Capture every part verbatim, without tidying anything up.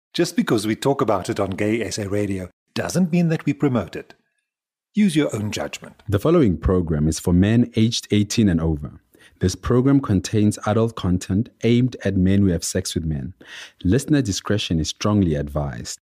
Just because we talk about it on Gay S A Radio doesn't mean that we promote it. Use your own judgment. The following program is for men aged eighteen and over. This program contains adult content aimed at men who have sex with men. Listener discretion is strongly advised.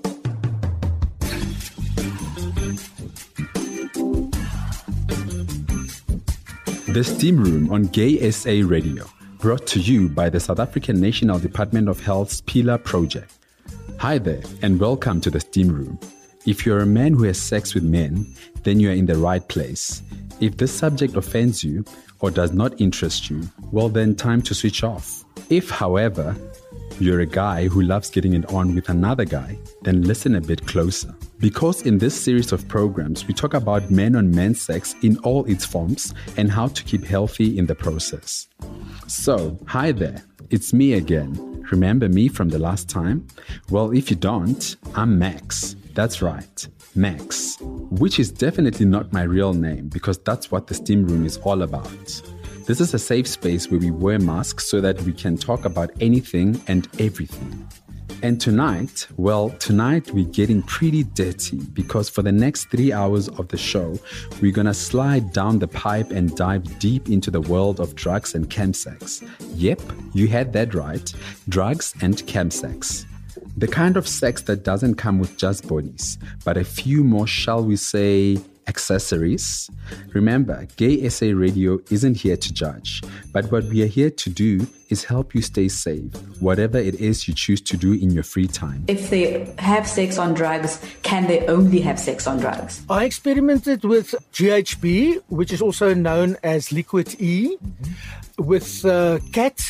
The Steam Room on Gay S A Radio, brought to you by the South African National Department of Health's Pillar Project. Hi there, and welcome to the Steam Room. If you're a man who has sex with men, then you're in the right place. If this subject offends you or does not interest you, well then time to switch off. If, however, you're a guy who loves getting it on with another guy, then listen a bit closer. Because in this series of programs, we talk about men-on-men sex in all its forms and how to keep healthy in the process. So, hi there, it's me again. Remember me from the last time? Well, if you don't, I'm Max. That's right, Max. Which is definitely not my real name because that's what the Steam Room is all about. This is a safe space where we wear masks so that we can talk about anything and everything. And tonight, well, tonight we're getting pretty dirty because for the next three hours of the show, we're gonna slide down the pipe and dive deep into the world of drugs and chemsex. Yep, you had that right, drugs and chemsex. The kind of sex that doesn't come with just bodies, but a few more, shall we say, accessories. Remember, Gay S A Radio isn't here to judge, but what we are here to do is help you stay safe, whatever it is you choose to do in your free time. If they have sex on drugs, can they only have sex on drugs? I experimented with G H B, which is also known as Liquid E, mm-hmm. with uh, C A T,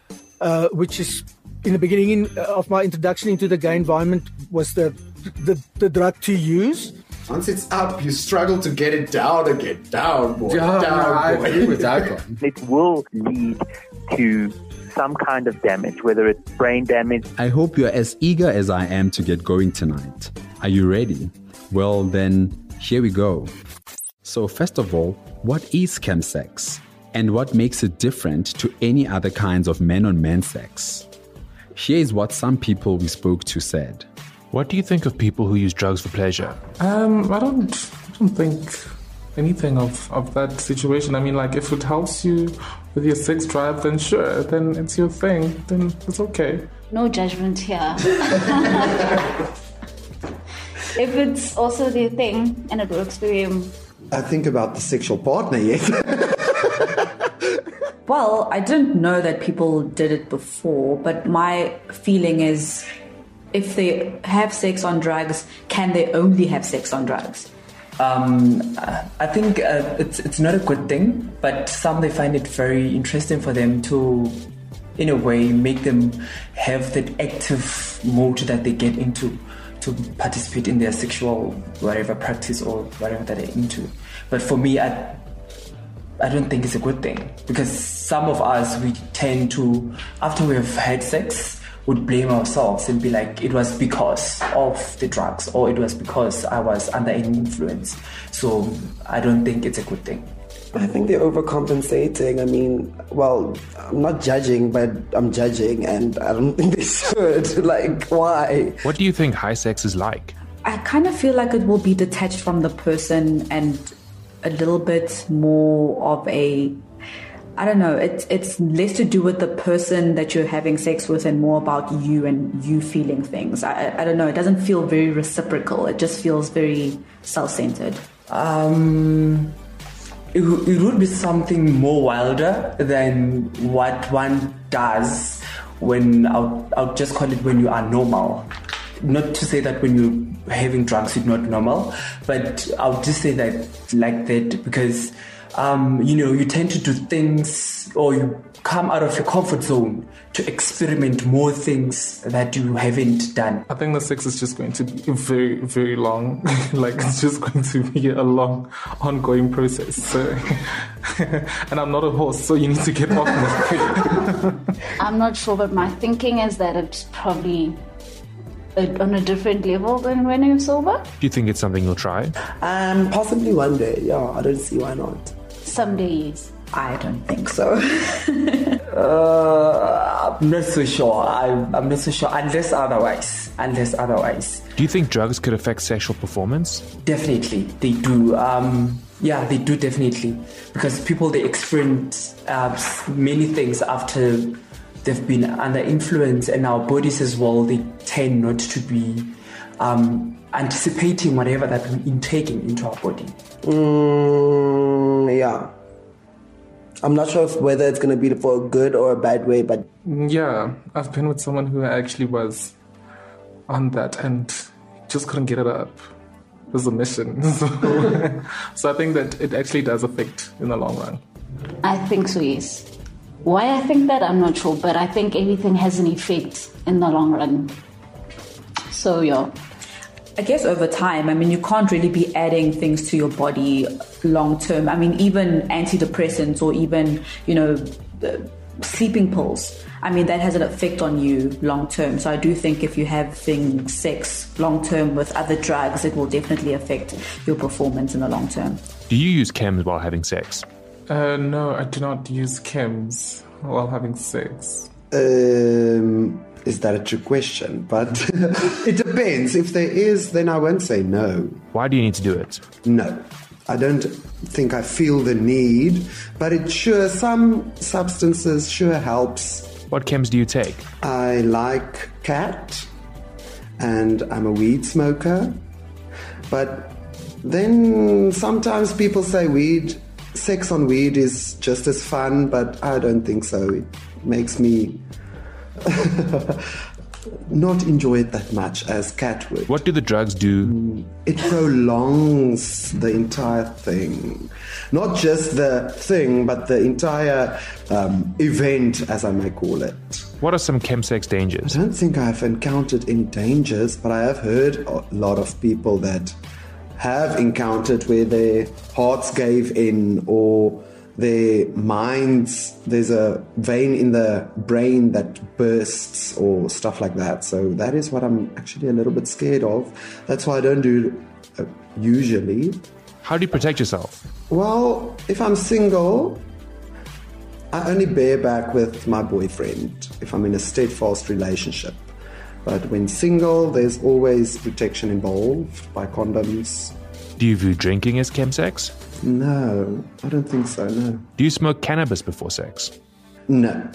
uh, which is in the beginning of my introduction into the gay environment was the the, the drug to use. Once it's up, you struggle to get it down again. Down, boy. Yeah, down, no, I boy. agree with that one. It will lead to some kind of damage, whether it's brain damage. I hope you're as eager as I am to get going tonight. Are you ready? Well, then, here we go. So first of all, what is chemsex? And what makes it different to any other kinds of men-on-men sex? Here is what some people we spoke to said. What do you think of people who use drugs for pleasure? Um, I don't, I don't think anything of, of that situation. I mean, like, if it helps you with your sex drive, then sure, then it's your thing, then it's okay. No judgment here. If it's also their thing and it works for you. I think about the sexual partner, yes. Well, I didn't know that people did it before, but my feeling is if they have sex on drugs, can they only have sex on drugs? Um, I think uh, it's it's not a good thing, but some they find it very interesting for them to, in a way, make them have that active mode that they get into to participate in their sexual whatever practice or whatever that they're into. But for me, I I don't think it's a good thing because some of us, we tend to, after we have had sex, would blame ourselves and be like, it was because of the drugs or it was because I was under any influence. So I don't think it's a good thing. I think they're overcompensating. I mean, well, I'm not judging, but I'm judging and I don't think they should. Like, why? What do you think high sex is like? I kind of feel like it will be detached from the person and a little bit more of a, I don't know, it's it's less to do with the person that you're having sex with and more about you and you feeling things. I, I don't know, it doesn't feel very reciprocal. It just feels very self-centered. Um, it, it would be something more wilder than what one does when, I'll, I'll just call it when you are normal. Not to say that when you're having drugs, you're not normal, but I'll just say that like that because Um, you know, you tend to do things or you come out of your comfort zone to experiment more things that you haven't done. I think the sex is just going to be very, very long. Like, it's just going to be a long, ongoing process. So, and I'm not a horse, so you need to get off me. I'm not sure, but my thinking is that it's probably on a different level than when you're sober. Do you think it's something you'll try? Um, possibly one day, yeah. I don't see why not. Some days. I don't think so. uh, I'm not so sure. I'm, I'm not so sure unless otherwise. Unless otherwise. Do you think drugs could affect sexual performance? Definitely, they do. Um, yeah, they do definitely. Because people, they experience uh, many things after they've been under influence, and our bodies as well, they tend not to be um, anticipating whatever that we're intaking into our body. Mm, yeah. I'm not sure if whether it's going to be for a good or a bad way, but... Yeah, I've been with someone who actually was on that and just couldn't get it up. It was a mission. So, so I think that it actually does affect in the long run. I think so, yes. Why I think that, I'm not sure, but I think everything has an effect in the long run. So, yeah. I guess over time, I mean, you can't really be adding things to your body long term. I mean, even antidepressants or even, you know, sleeping pills. I mean, that has an effect on you long term. So I do think if you have things, sex long term with other drugs, it will definitely affect your performance in the long term. Do you use chems while having sex? Uh, no, I do not use chems while having sex. Um... Is that a trick question? But it depends. If there is, then I won't say no. Why do you need to do it? No. I don't think I feel the need, but it sure, some substances sure helps. What chems do you take? I like cat, and I'm a weed smoker. But then sometimes people say weed, sex on weed is just as fun, but I don't think so. It makes me... not enjoy it that much as cat would. What do the drugs do? It prolongs the entire thing. Not just the thing, but the entire um, event, as I may call it. What are some chemsex dangers? I don't think I've encountered any dangers, but I have heard a lot of people that have encountered where their hearts gave in or their minds, there's a vein in the brain that bursts or stuff like that. So that is what I'm actually a little bit scared of. That's why I don't do it uh, usually. How do you protect yourself? Well, if I'm single, I only bear back with my boyfriend if I'm in a steadfast relationship. But when single, there's always protection involved by condoms. Do you view drinking as chemsex? No, I don't think so, no. Do you smoke cannabis before sex? No,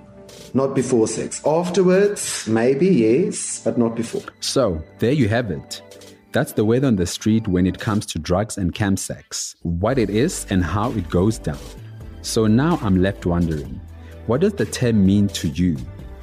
not before sex. Afterwards, maybe, yes, but not before. So, there you have it. That's the word on the street when it comes to drugs and chemsex, what it is and how it goes down. So now I'm left wondering, what does the term mean to you?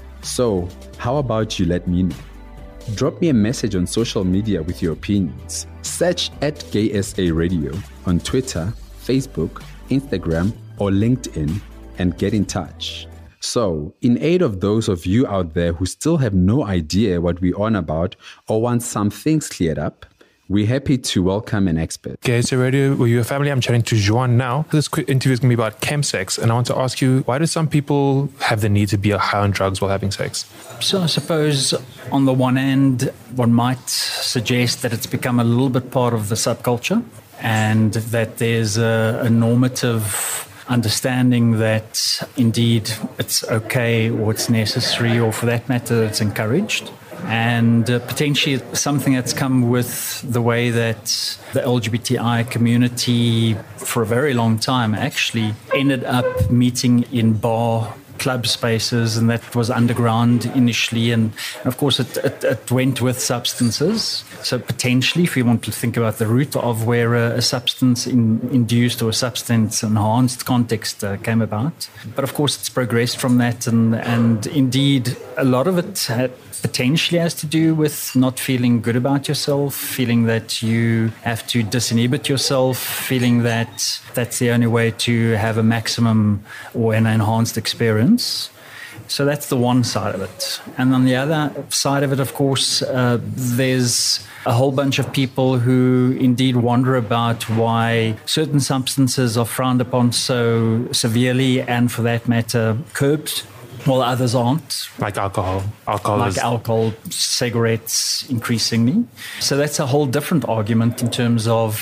So, how about you let me know? Drop me a message on social media with your opinions. Search at Gay S A Radio on Twitter, Facebook, Instagram, or LinkedIn and get in touch. So, in aid of those of you out there who still have no idea what we're on about or want some things cleared up, we're happy to welcome an expert. Gay S A Radio, were you a family? I'm chatting to Joan now. This quick interview is going to be about chemsex, and I want to ask you, why do some people have the need to be high on drugs while having sex? So I suppose on the one hand, one might suggest that it's become a little bit part of the subculture and that there's a, a normative understanding that indeed it's okay or it's necessary or for that matter it's encouraged. And uh, potentially something that's come with the way that the L G B T I community for a very long time actually ended up meeting in bar club spaces, and that was underground initially, and of course it, it, it went with substances. So potentially, if you want to think about the root of where a, a substance in, induced or a substance enhanced context uh, came about, but of course it's progressed from that, and and indeed a lot of it had potentially has to do with not feeling good about yourself, feeling that you have to disinhibit yourself, feeling that that's the only way to have a maximum or an enhanced experience. So that's the one side of it. And on the other side of it, of course, uh, there's a whole bunch of people who indeed wonder about why certain substances are frowned upon so severely and, for that matter, curbed, while others aren't. Like alcohol. Alcohol like is... alcohol, cigarettes, increasingly. So that's a whole different argument in terms of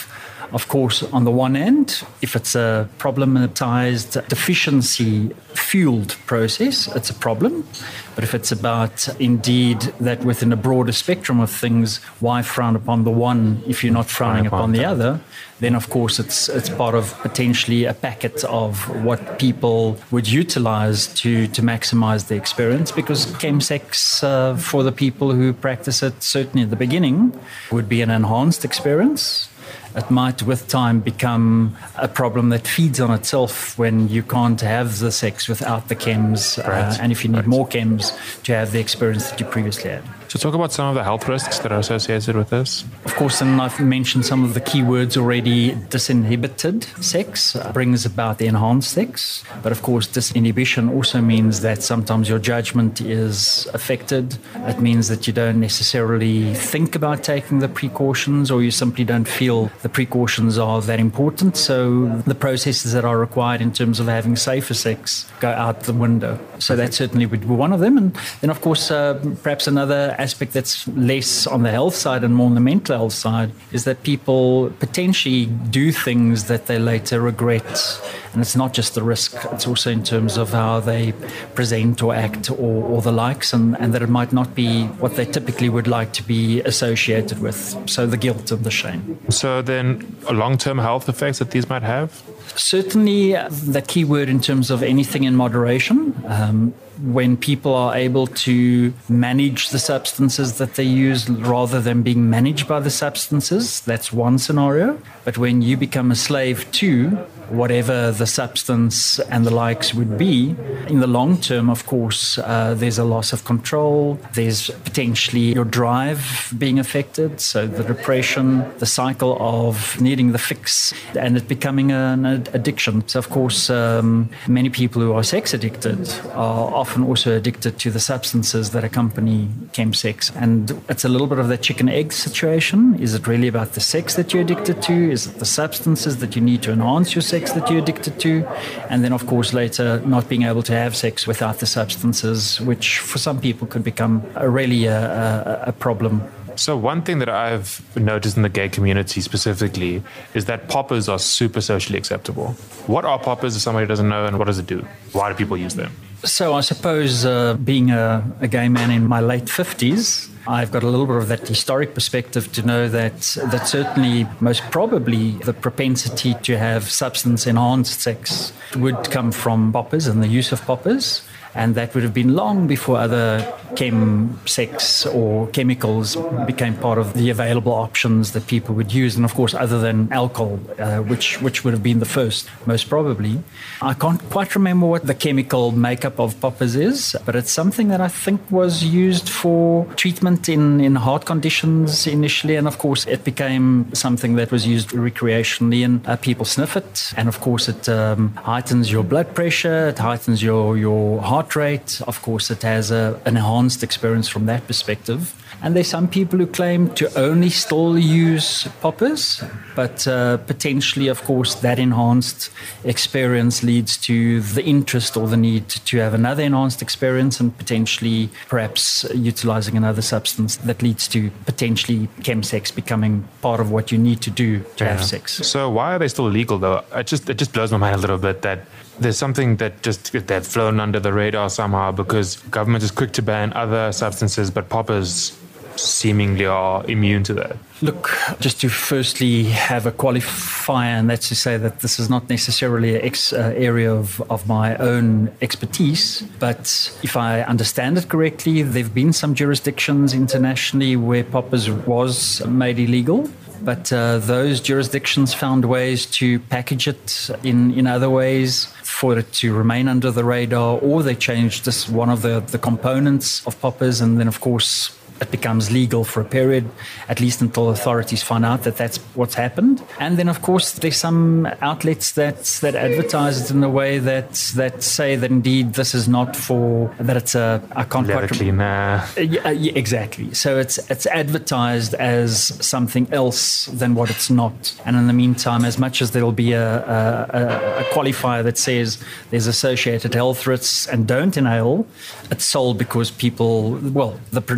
Of course, on the one end, if it's a problematized, deficiency-fueled process, it's a problem. But if it's about, indeed, that within a broader spectrum of things, why frown upon the one if you're not frowning upon the other, then, of course, it's it's part of potentially a packet of what people would utilize to, to maximize the experience, because chemsex, uh, for the people who practice it, certainly at the beginning, would be an enhanced experience. It might, with time, become a problem that feeds on itself when you can't have the sex without the chems, uh, Right. and if you need Right. more chems to have the experience that you previously had. So talk about some of the health risks that are associated with this. Of course, and I've mentioned some of the key words already. Disinhibited sex uh, brings about the enhanced sex. But of course, disinhibition also means that sometimes your judgment is affected. It means that you don't necessarily think about taking the precautions, or you simply don't feel the precautions are that important. So the processes that are required in terms of having safer sex go out the window. So that certainly would be one of them. And then, of course, uh, perhaps another aspect that's less on the health side and more on the mental health side is that people potentially do things that they later regret. And it's not just the risk, it's also in terms of how they present or act, or, or the likes, and, and that it might not be what they typically would like to be associated with. So the guilt and the shame. So then long-term health effects that these might have? Certainly, uh, the key word in terms of anything in moderation. Um, when people are able to manage the substances that they use rather than being managed by the substances, that's one scenario. But when you become a slave to whatever the substance and the likes would be, in the long term, of course, uh, there's a loss of control. There's potentially your drive being affected. So the depression, the cycle of needing the fix, and it becoming an addiction. So, of course, um, many people who are sex addicted are often also addicted to the substances that accompany chemsex. And it's a little bit of that chicken-egg situation. Is it really about the sex that you're addicted to? Is it the substances that you need to enhance your sex that you're addicted to? And then, of course, later not being able to have sex without the substances, which for some people could become a really a, a, a problem. So one thing that I've noticed in the gay community specifically is that poppers are super socially acceptable. What are poppers if somebody doesn't know, and what does it do? Why do people use them? So I suppose uh, being a, a gay man in my late fifties, I've got a little bit of that historic perspective to know that that certainly, most probably, the propensity to have substance-enhanced sex would come from poppers and the use of poppers. And that would have been long before other chem sex or chemicals became part of the available options that people would use. And of course, other than alcohol, uh, which which would have been the first, most probably. I can't quite remember what the chemical makeup of poppers is, but it's something that I think was used for treatment in, in heart conditions initially. And of course, it became something that was used recreationally, and uh, people sniff it. And of course, it um, heightens your blood pressure, it heightens your, your heart rate. Of course, it has a, an enhanced experience from that perspective. And there's some people who claim to only still use poppers, but uh, potentially, of course, that enhanced experience leads to the interest or the need to have another enhanced experience, and potentially perhaps utilizing another substance that leads to potentially chemsex becoming part of what you need to do to Yeah. have sex. So why are they still legal though? It just it just blows my mind a little bit that there's something that just they've flown under the radar somehow, because government is quick to ban other substances, but poppers seemingly are immune to that. Look, just to firstly have a qualifier, and that's to say that this is not necessarily an ex, uh, area of, of my own expertise, but if I understand it correctly, there have been some jurisdictions internationally where poppers was made illegal. But uh, those jurisdictions found ways to package it in, in other ways for it to remain under the radar, or they changed this one of the, the components of poppers, and then, of course, it becomes legal for a period, at least until authorities find out that that's what's happened. And then, of course, there's some outlets that that advertise it in a way that that say that indeed this is not for, that it's a, I can't quite Levity, nah. Yeah, yeah, exactly. So it's it's advertised as something else than what it's not. And in the meantime, as much as there'll be a, a, a qualifier that says there's associated health risks and don't inhale, it's sold because people, well, the producers know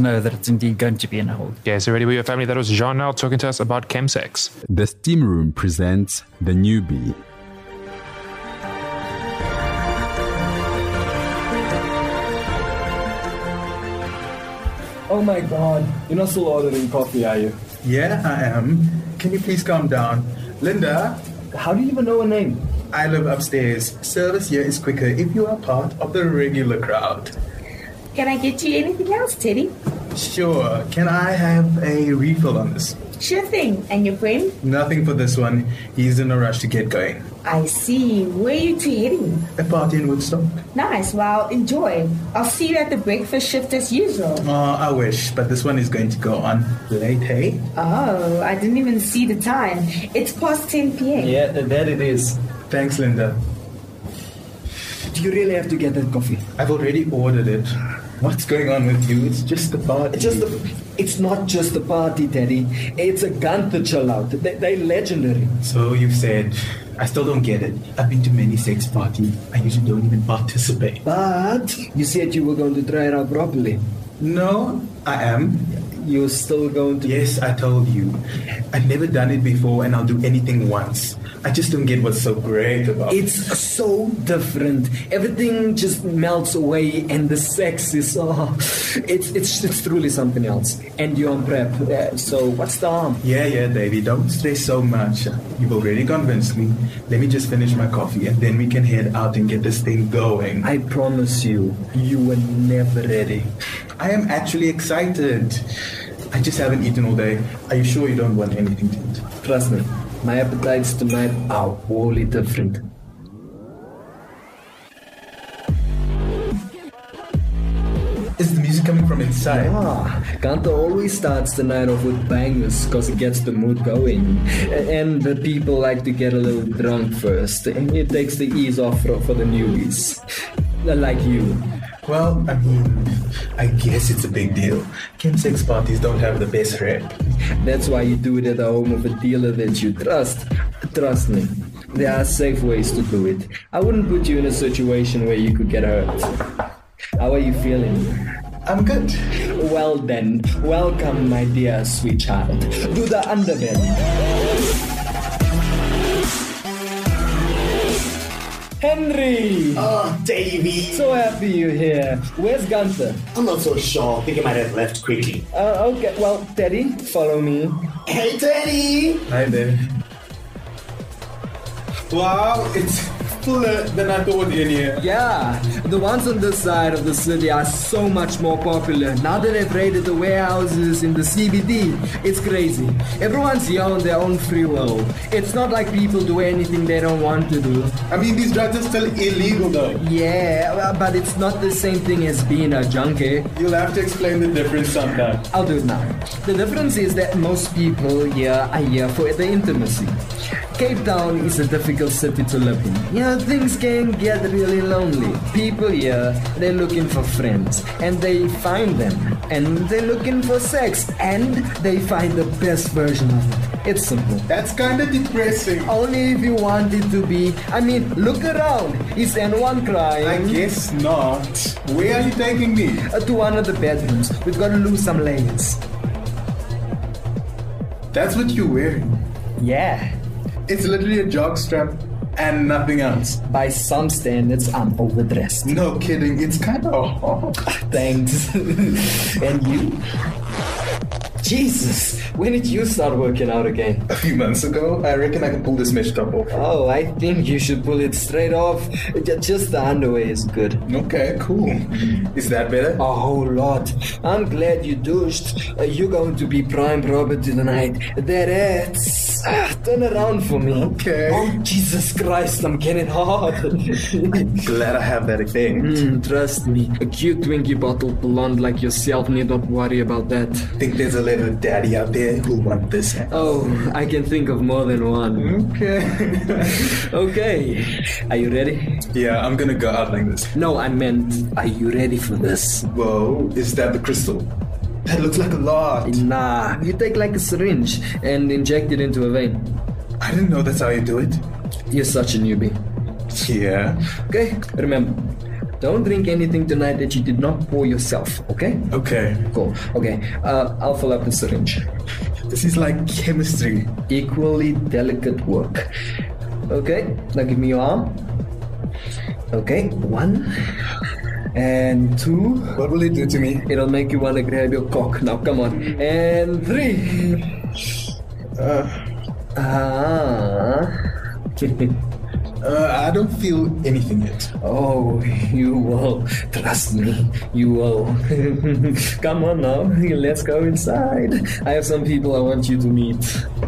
know that it's indeed going to be in a hold. Yeah, so ready with your family. That was Jean now talking to us about chemsex. The Steam Room presents The Newbie. Oh my God, you're not still ordering coffee, are you? Yeah, I am. Can you please calm down? Linda? How do you even know her name? I live upstairs. Service here is quicker if you are part of the regular crowd. Can I get you anything else, Teddy? Sure. Can I have a refill on this? Sure thing. And your friend? Nothing for this one. He's in a rush to get going. I see. Where are you two heading? A party in Woodstock. Nice. Well, enjoy. I'll see you at the breakfast shift as usual. Oh, I wish, but this one is going to go on late, hey? Oh, I didn't even see the time. It's past ten p.m. Yeah, that it is. Thanks, Linda. Do you really have to get that coffee? I've already ordered it. What's going on with you? It's just a party. It's just a, it's not just a party, Teddy. It's a Gunther chill out. They, they're legendary. So you've said. I still don't get it. I've been to many sex parties. I usually don't even participate. But you said you were going to try it out properly. No, I am. You're still going to... Yes, I told you. I've never done it before and I'll do anything once. I just don't get what's so great about it. It's so different. Everything just melts away and the sex is... Oh, it's, it's, it's truly something else. And you're on prep. Uh, so what's the harm? Yeah, yeah, Davey. Don't stress so much. You've already convinced me. Let me just finish my coffee and then we can head out and get this thing going. I promise you, you were never ready. I am actually excited. I just haven't eaten all day. Are you sure you don't want anything to eat? Trust me, my appetites tonight are wholly different. Is the music coming from inside? Ah, Gunther always starts the night off with bangers because it gets the mood going. And the people like to get a little drunk first. And it takes the ease off for, for the newbies. Like you. Well, I mean, I guess it's a big deal. Chemsex parties don't have the best rep. That's why you do it at the home of a dealer that you trust. Trust me, there are safe ways to do it. I wouldn't put you in a situation where you could get hurt. How are you feeling? I'm good. Well then, welcome my dear sweet child. Do the underbelly. Henry! Oh, Davey! So happy you're here. Where's Gunther? I'm not so sure. I think he might have left quickly. Uh, okay, well, Teddy, follow me. Hey, Teddy! Hi there. Wow, it's fuller than I thought in here. Yeah, the ones on this side of the city are so much more popular. Now that they've raided the warehouses in the C B D, it's crazy. Everyone's here on their own free will. It's not like people do anything they don't want to do. I mean, these drugs are still illegal though. Yeah, but it's not the same thing as being a junkie. You'll have to explain the difference sometime. I'll do it now. The difference is that most people here are here for the intimacy. Cape Town is a difficult city to live in. You know, things can get really lonely. People here, they're looking for friends, and they find them. And they're looking for sex, and they find the best version of it. It's simple. That's kind of depressing. Only if you want it to be. I mean, look around. Is anyone crying? I guess not. Where are you taking me? Uh, to one of the bedrooms. We've got to lose some layers. That's what you're wearing? Yeah. It's literally a jockstrap and nothing else. By some standards, I'm overdressed. No kidding, it's kind of hot. Thanks. And you? Jesus, when did you start working out again? A few months ago. I reckon I can pull this mesh top off. Oh, I think you should pull it straight off. Just the underwear is good. Okay, cool. Is that better? A whole lot. I'm glad you douched. Uh, you're going to be prime property tonight. That ass. Ah, turn around for me. Okay. Oh, Jesus Christ, I'm getting hard. Glad I have that again. Mm, trust me. A cute Twinkie bottle blonde like yourself need not worry about that. Think there's a little daddy out there who'll want this. Oh, I can think of more than one. Okay. Okay. Are you ready? Yeah, I'm gonna go out like this. No, I meant, are you ready for this? Whoa, is that the crystal? That looks like a lot. Nah, you take like a syringe and inject it into a vein. I didn't know that's how you do it. You're such a newbie. Yeah. Okay, remember, Don't drink anything tonight that you did not pour yourself, okay? Okay. Cool. Okay, uh, I'll fill up the syringe. This is like chemistry. Equally delicate work. Okay, now give me your arm. Okay, one and two. What will it do to me? It'll make you want to grab your cock. Now, come on. And three. Uh, ah. uh, I don't feel anything yet. Oh, you will. Trust me, you will. Come on now, let's go inside. I have some people I want you to meet.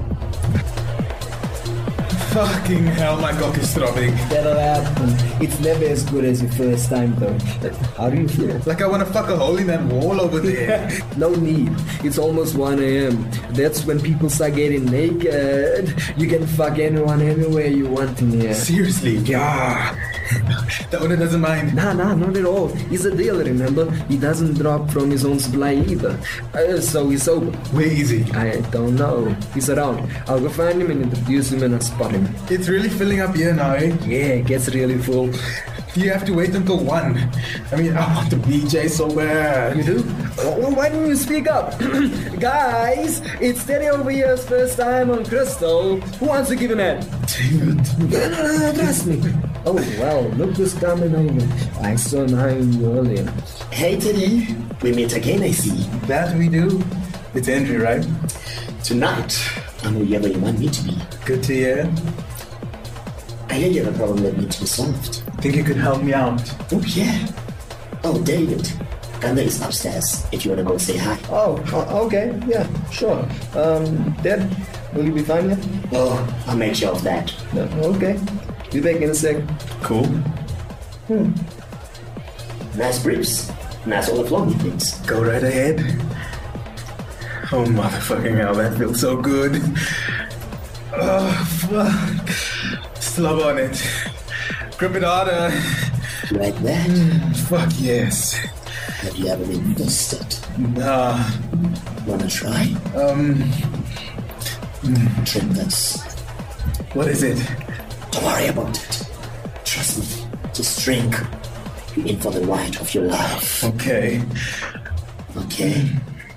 Fucking hell, my cock is throbbing. That'll happen. It's never as good as your first time, though. How do you feel? Like I want to fuck a hole in that wall over there. No need. It's almost one a.m. That's when people start getting naked. You can fuck anyone anywhere you want in here. Seriously? Yeah. The owner doesn't mind. Nah, nah, not at all. He's a dealer, remember? He doesn't drop from his own supply either. Uh, so he's sober. Where is he? I don't know. He's around. I'll go find him and introduce him and I'll spot him. It's really filling up here now, eh? Yeah, it gets really full. You have to wait until one. I mean, I want the B J so bad. You do? Well, why don't you speak up? Guys, it's Teddy over here's first time on Crystal. Who wants to give an ad? David. Trust me. Oh, well, look who's coming over. I saw you earlier. Hey, Teddy. We meet again, I see. That we do. It's Andrew, right? Tonight, I'm whoever you want me to be. Good to hear. I hear you have a problem that needs to be solved. Think you could help me out? Oh, yeah. Oh, David. Ganda is upstairs if you want to go say hi. Oh, okay. Yeah, sure. Um, Dad, will you be fine here? Oh, I'll make sure of that. No, okay. Be back in a sec. Cool. Hmm. Nice briefs. Nice all the floppy things. Go right ahead. Oh, motherfucking hell, that feels so good. Oh, fuck. Slub on it. Grip it harder. Like that? Mm, fuck yes. Have you ever been fisted? Nah. Wanna try? Um. Mm. Drink this. What is it? Don't worry about it. Trust me. Just drink. You're in for the ride of your life. Okay. Okay.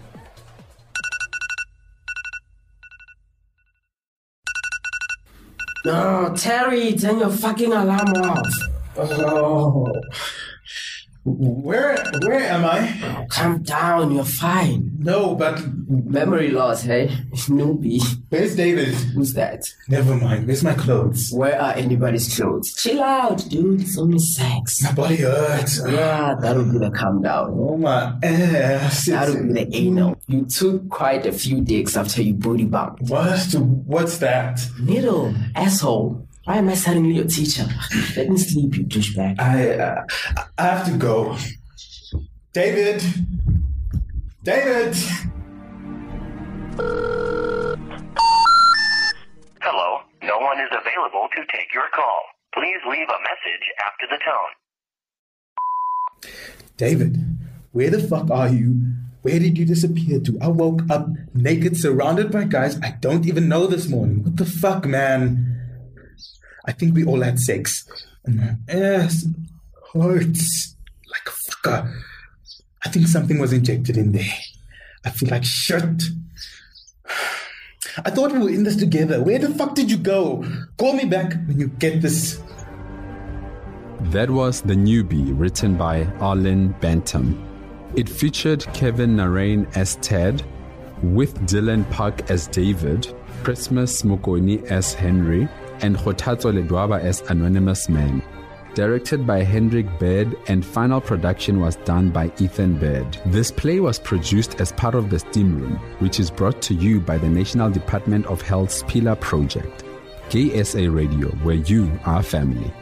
No, Terry, turn your fucking alarm off. Oh. Where where am I? Oh, calm down, you're fine. No, but... Memory loss, hey? Newbie. Where's David? Who's that? Never mind, where's my clothes? Where are anybody's clothes? Chill out, dude. It's only sex. My body hurts. Yeah, that'll be the calm down. Oh my ass. That'll be the anal. You took quite a few dicks after you booty bumped. What? What's that? Needle. Asshole. Why am I suddenly your teacher? Let me sleep, you douchebag. I, uh, I have to go. David! David! Hello, no one is available to take your call. Please leave a message after the tone. David, where the fuck are you? Where did you disappear to? I woke up naked, surrounded by guys I don't even know this morning. What the fuck, man? I think we all had sex. And my ass hurts like a fucker. I think something was injected in there. I feel like shit. I thought we were in this together. Where the fuck did you go? Call me back when you get this. That was The Newbie, written by Arlen Bantam. It featured Kevin Narain as Ted, with Dylan Park as David, Christmas Mokoni as Henry, and Kgothatso Ledwaba as Anonymous Man. Directed by Hendrik Baird, and final production was done by Ethan Baird. This play was produced as part of the Steam Room, which is brought to you by the National Department of Health's Pillar Project. Gay S A Radio, where you are family.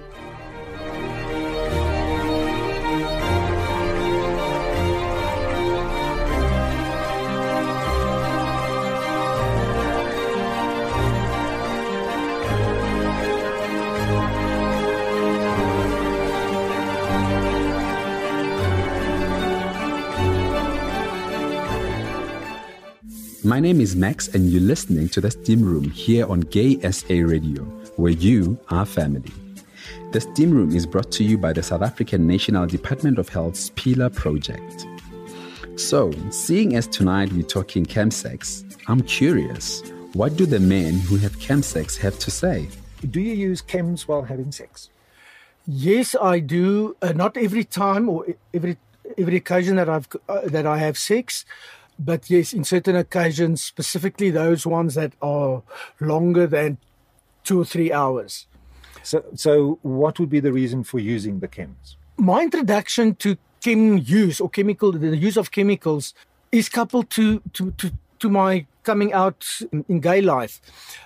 My name is Max, and you're listening to the Steam Room here on Gay S A Radio, where you are family. The Steam Room is brought to you by the South African National Department of Health's PILA project. So, seeing as tonight we're talking chemsex, I'm curious, what do the men who have chemsex have to say? Do you use chems while having sex? Yes, I do. Uh, not every time or every every occasion that I've uh, that I have sex, but yes, in certain occasions, specifically those ones that are longer than two or three hours. So, so what would be the reason for using the chems? My introduction to chem use or chemical, the use of chemicals, is coupled to to to, to my coming out in, in gay life.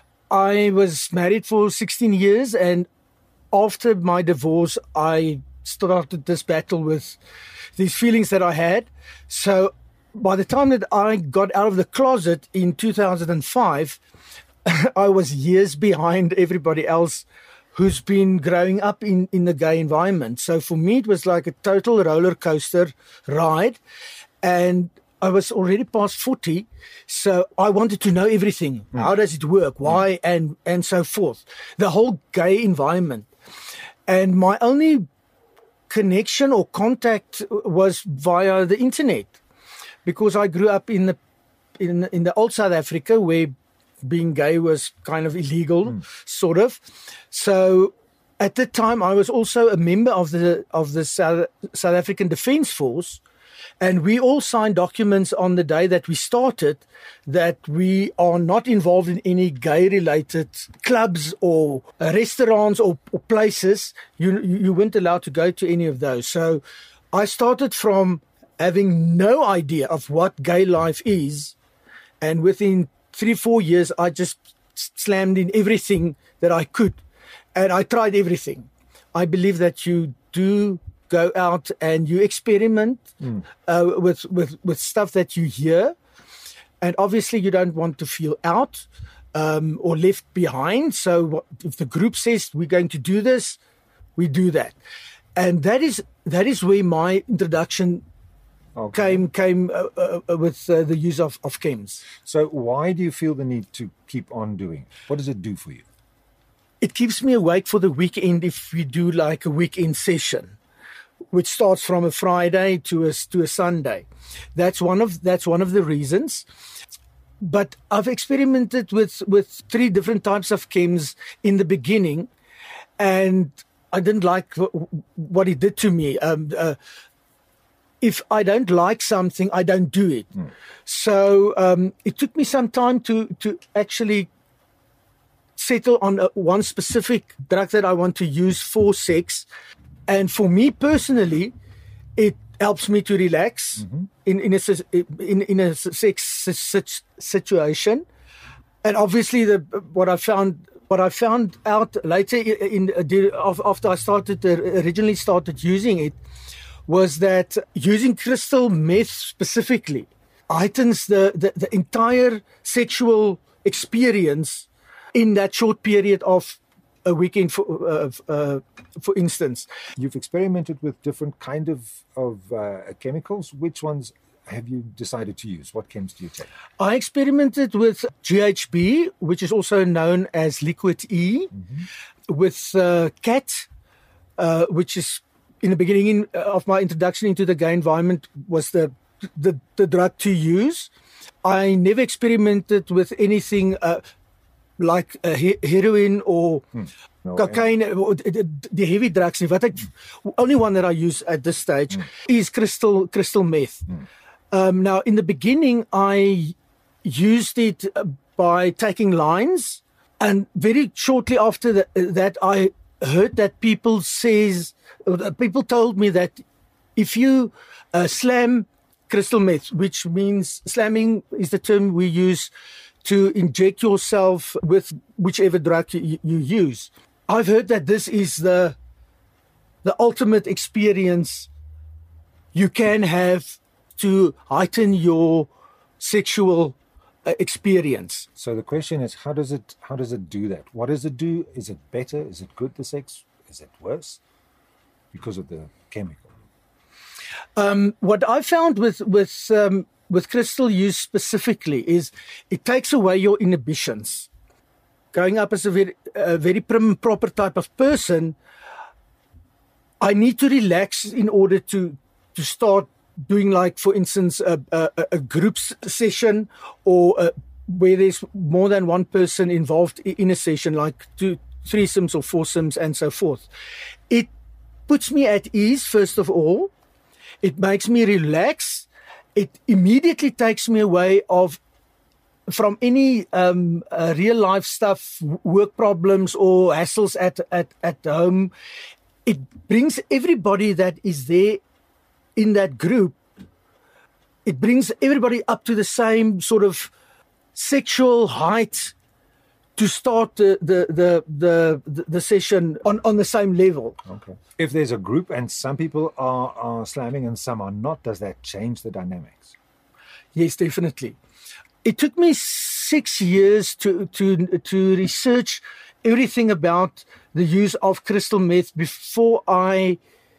I was married for sixteen years, and after my divorce, I started this battle with these feelings that I had. So by the time that I got out of the closet in two thousand five, I was years behind everybody else who's been growing up in, in the gay environment. So for me, it was like a total roller coaster ride. And I was already past forty, so I wanted to know everything. Mm. How does it work? Why? Mm. And, and so forth. The whole gay environment. And my only connection or contact was via the internet, because I grew up in the in, in the old South Africa, where being gay was kind of illegal, mm. sort of. So at the time, I was also a member of the of the South, South African Defence Force, and we all signed documents on the day that we started that we are not involved in any gay-related clubs or restaurants or, or places. You you weren't allowed to go to any of those. So I started from having no idea of what gay life is, and within three, four years, I just slammed in everything that I could, and I tried everything. I believe that you do go out and you experiment mm. uh, with, with, with stuff that you hear. And obviously you don't want to feel out um, or left behind. So what, if the group says we're going to do this, we do that. And that is that is where my introduction okay. came came uh, uh, with uh, the use of, of chems. So why do you feel the need to keep on doing? What does it do for you? It keeps me awake for the weekend if we do like a weekend session, which starts from a Friday to a to a Sunday. That's one of that's one of the reasons. But I've experimented with with three different types of chems in the beginning, and I didn't like what it did to me. Um, uh, if I don't like something, I don't do it. Mm. So um, it took me some time to to actually settle on a, one specific drug that I want to use for sex. And for me personally, it helps me to relax mm-hmm. in, in, a, in, in a sex situation. And obviously, the, what I found what I found out later, in, in after I started originally started using it, was that using crystal meth specifically heightens the, the, the entire sexual experience in that short period of a weekend, for, uh, uh, for instance. You've experimented with different kind of, of uh, chemicals. Which ones have you decided to use? What chems do you take? I experimented with G H B, which is also known as Liquid E, mm-hmm. with uh, Cat, uh, which is in the beginning of my introduction into the gay environment was the, the, the drug to use. I never experimented with anything uh, like uh, he- heroin or hmm. no, cocaine, or the heavy drugs. What I, only one that I use at this stage hmm. is crystal crystal meth. Hmm. Um, now, in the beginning, I used it by taking lines, and very shortly after that, that I heard that people says people told me that if you uh, slam crystal meth, which means slamming is the term we use to inject yourself with whichever drug you, you use. I've heard that this is the the ultimate experience you can have to heighten your sexual uh, experience. So the question is, how does it how does it do that? What does it do? Is it better? Is it good, the sex? Is it worse because of the chemical? Um, what I found with with um, with crystal use specifically is it takes away your inhibitions. Growing up as a very, a very prim and proper type of person, I need to relax in order to to start doing, like, for instance, a, a, a group session, or a, where there's more than one person involved in a session, like two threesomes or foursomes and so forth. It puts me at ease, first of all. It makes me relax. It immediately takes me away of from any um, uh, real life stuff, work problems or hassles at, at, at home. It brings everybody that is there in that group, it brings everybody up to the same sort of sexual height to start the the the the, the session on, on the same level. Okay. If there's a group and some people are, are slamming and some are not, does that change the dynamics? Yes, definitely. It took me six years to to to research everything about the use of crystal meth before I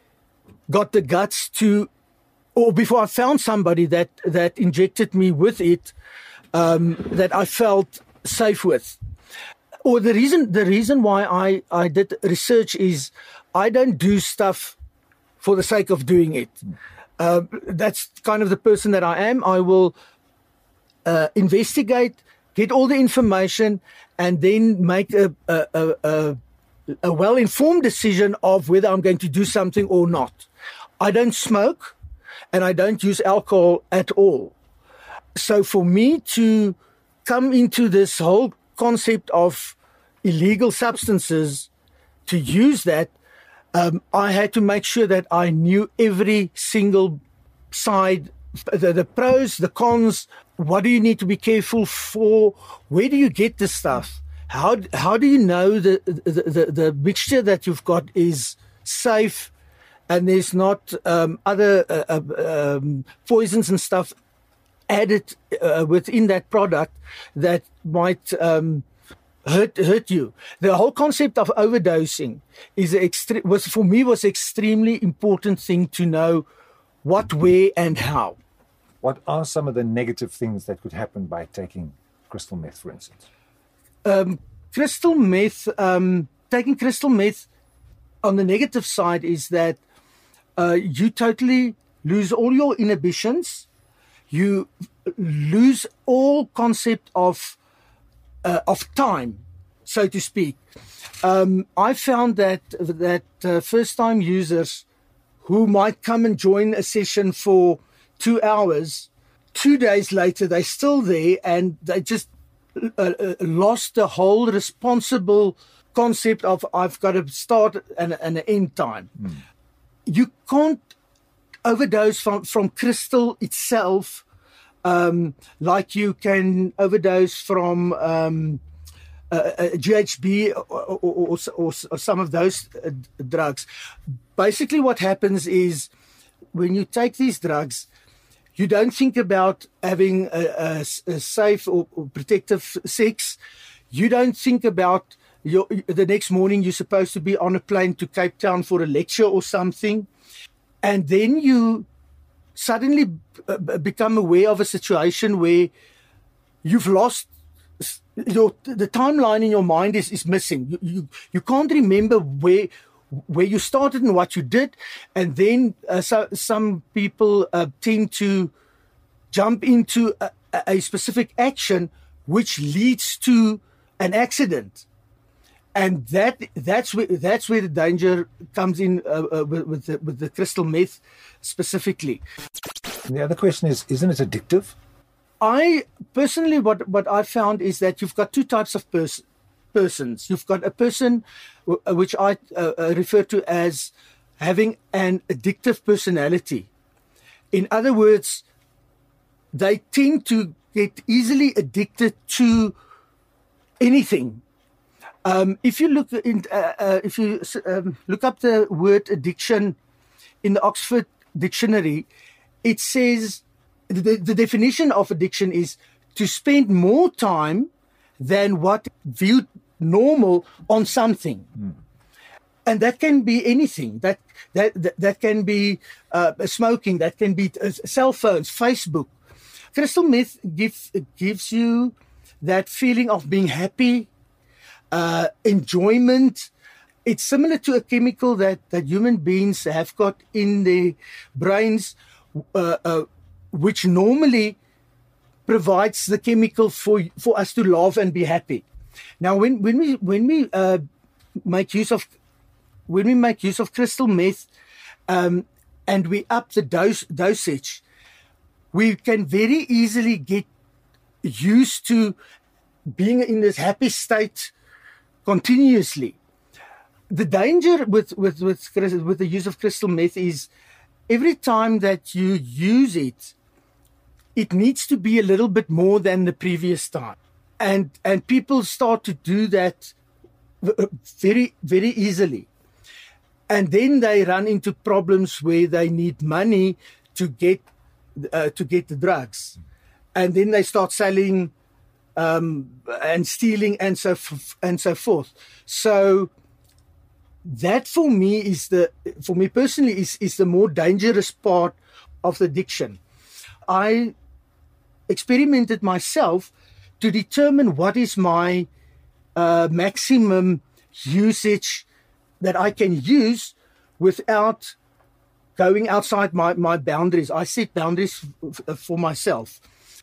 got the guts to, or before I found somebody that that injected me with it, um, that I felt safe with. Or the reason the reason why I, I did research is I don't do stuff for the sake of doing it. Uh, that's kind of the person that I am. I will uh, investigate, get all the information, and then make a, a, a, a, a well-informed decision of whether I'm going to do something or not. I don't smoke, and I don't use alcohol at all. So for me to come into this whole concept of illegal substances, to use that, um, I had to make sure that I knew every single side, the, the pros, the cons, what do you need to be careful for, where do you get this stuff, how how do you know the, the, the, the mixture that you've got is safe and there's not um, other uh, uh, um, poisons and stuff added uh, within that product that might um, hurt hurt you. The whole concept of overdosing is a extre- was for me was extremely important thing to know what, where, and how. What are some of the negative things that could happen by taking crystal meth, for instance? Um, crystal meth, um, taking crystal meth on the negative side is that uh, you totally lose all your inhibitions. You lose all concept of uh, of time, so to speak. Um, I found that that uh, first-time users who might come and join a session for two hours, two days later they're still there, and they just uh, uh, lost the whole responsible concept of I've got to start and, and an end time. Mm. You can't overdose from, from crystal itself um, like you can overdose from um, uh, uh, G H B or, or, or, or, or some of those uh, drugs. Basically what happens is when you take these drugs, you don't think about having a, a, a safe or, or protective sex. You don't think about your, the next morning you're supposed to be on a plane to Cape Town for a lecture or something. And then you suddenly b- become aware of a situation where you've lost your, the timeline in your mind is, is missing. You, you, you can't remember where where you started and what you did. And then uh, so, some people uh, tend to jump into a, a specific action which leads to an accident. And that that's where that's where the danger comes in uh, uh, with, with, the, with the crystal meth specifically. And the other question is, isn't it addictive? I personally, what what I found is that you've got two types of pers- persons. You've got a person w- which I uh, uh, refer to as having an addictive personality. In other words, they tend to get easily addicted to anything. Um, if you look in, uh, uh, if you um, look up the word addiction in the Oxford Dictionary, it says the, the definition of addiction is to spend more time than what viewed normal on something, mm. and that can be anything. That that that, that can be uh, smoking. That can be uh, cell phones, Facebook. Crystal meth gives gives you that feeling of being happy. Uh, enjoyment, it's similar to a chemical that, that human beings have got in their brains, uh, uh, which normally provides the chemical for for us to laugh and be happy. Now, when when we when we uh, make use of when we make use of crystal meth, um, and we up the dose dosage, we can very easily get used to being in this happy state continuously. The danger with with with with the use of crystal meth is every time that you use it, it needs to be a little bit more than the previous time. And and people start to do that very, very easily. And then they run into problems where they need money to get uh, to get the drugs. And then they start selling um, and stealing and so f- and so forth. So that for me is the for me personally is, is the more dangerous part of the addiction. I experimented myself to determine what is my uh, maximum usage that I can use without going outside my, my boundaries. I set boundaries f- for myself.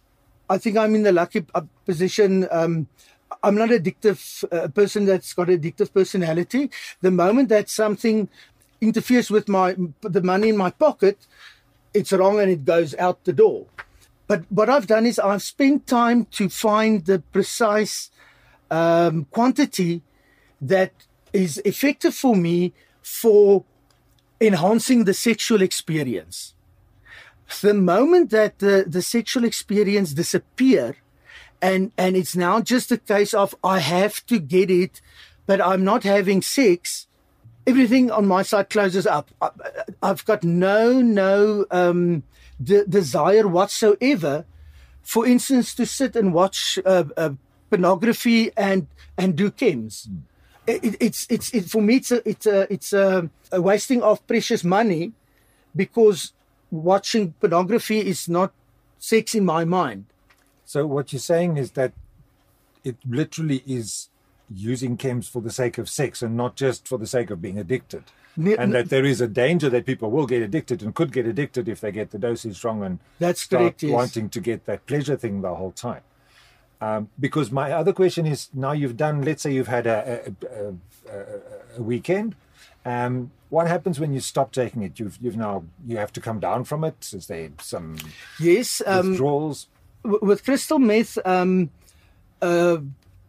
I think I'm in the lucky position. Um, I'm not an addictive uh, person that's got an addictive personality. The moment that something interferes with my the money in my pocket, it's wrong and it goes out the door. But what I've done is I've spent time to find the precise um, quantity that is effective for me for enhancing the sexual experience. The moment that the, the sexual experience disappears, and, and it's now just a case of I have to get it, but I'm not having sex, everything on my side closes up. I, I've got no, no um, de- desire whatsoever, for instance, to sit and watch uh, uh, pornography and, and do chems. Mm. It, it's, it's, it, for me, it's, a, it's, a, it's a, a wasting of precious money, because watching pornography is not sex in my mind. So what you're saying is that it literally is using chems for the sake of sex and not just for the sake of being addicted. Ne- and that there is a danger that people will get addicted and could get addicted if they get the dosage wrong and That's start correct, yes. wanting to get that pleasure thing the whole time. Um, because my other question is, now you've done, let's say you've had a, a, a, a weekend. Um, what happens when you stop taking it? You've you've now you have to come down from it. Is there some yes um, withdrawals? W- with crystal meth, um, uh,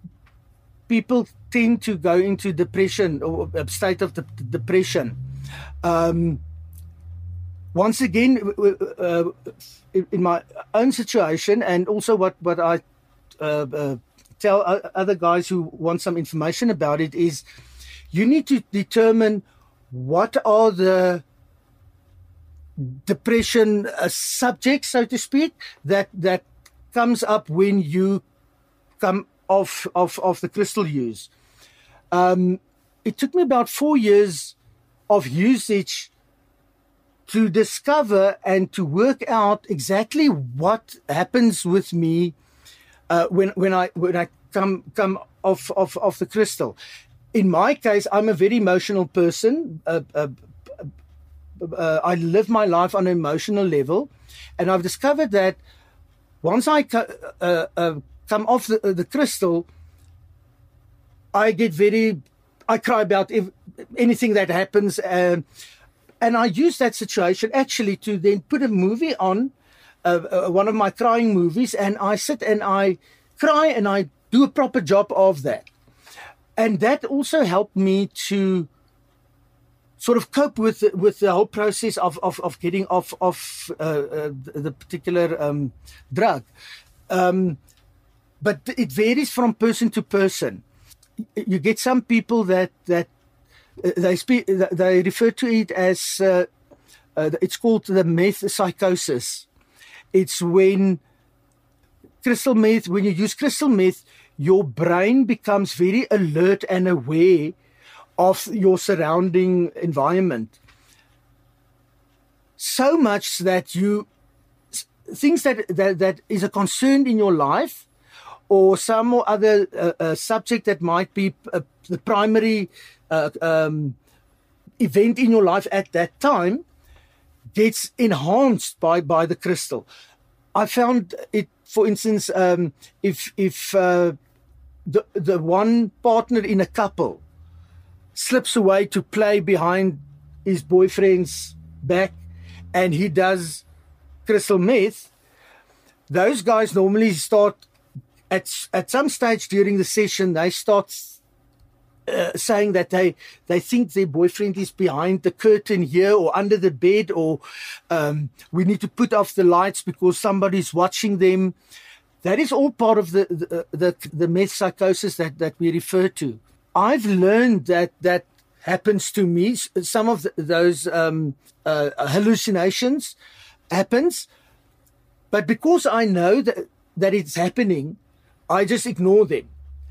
people tend to go into depression or a state of de- depression. Um, once again, uh, in my own situation, and also what what I uh, uh, tell other guys who want some information about it is, you need to determine what are the depression uh, subjects, so to speak, that that comes up when you come off of, of the crystal use. Um, it took me about four years of usage to discover and to work out exactly what happens with me uh, when when I when I come come off of, of the crystal. In my case, I'm a very emotional person. Uh, uh, uh, I live my life on an emotional level. And I've discovered that once I co- uh, uh, come off the, uh, the crystal, I get very, I cry about if, anything that happens. Uh, and I use that situation actually to then put a movie on, uh, uh, one of my crying movies, and I sit and I cry and I do a proper job of that. And that also helped me to sort of cope with with the whole process of of, of getting off off uh, uh, the particular um, drug. Um, but it varies from person to person. You get some people that that uh, they speak they refer to it as uh, uh, it's called the meth psychosis. It's when crystal meth when you use crystal meth, your brain becomes very alert and aware of your surrounding environment. So much that you, things that, that, that is a concern in your life or some or other uh, uh, subject that might be uh, the primary uh, um, event in your life at that time gets enhanced by, by the crystal. I found it, for instance, um, if if uh, the the one partner in a couple slips away to play behind his boyfriend's back and he does crystal meth, those guys normally start at at some stage during the session, they start uh, saying that they they think their boyfriend is behind the curtain here or under the bed, or um, we need to put off the lights because somebody's watching them. That is all part of the the the, the meth psychosis that, that we refer to. I've learned that that happens to me. Some of the, those um, uh, hallucinations happens, but because I know that that it's happening, I just ignore them.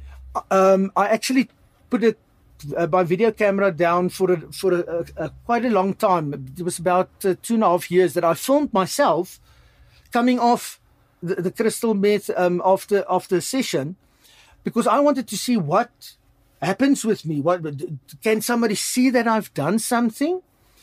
Um, I actually put a, uh, my video camera down for a, for a, a, a quite a long time. It was about uh, two and a half years that I filmed myself coming off the, the crystal meth um, after after a session, because I wanted to see what happens with me. What can somebody see that I've done something?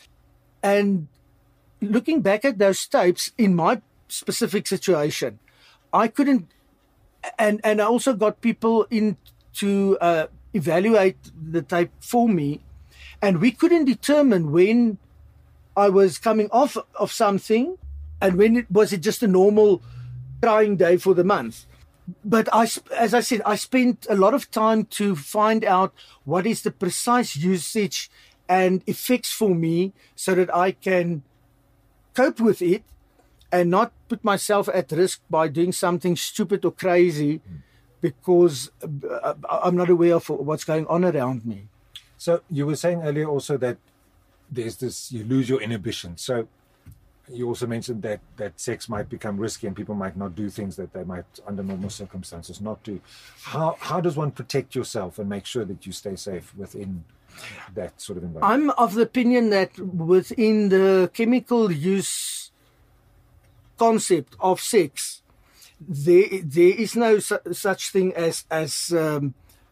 And looking back at those tapes in my specific situation, I couldn't. And and I also got people in to uh, evaluate the tape for me, and we couldn't determine when I was coming off of something and when it was it just a normal trying day for the month. But I, as I said, I spent a lot of time to find out what is the precise usage and effects for me so that I can cope with it and not put myself at risk by doing something stupid or crazy because I'm not aware of what's going on around me. So you were saying earlier also that there's this, you lose your inhibition. So you also mentioned that, that sex might become risky and people might not do things that they might, under normal circumstances, not do. How how does one protect yourself and make sure that you stay safe within that sort of environment? I'm of the opinion that within the chemical use concept of sex, there there is no su- such thing as as um,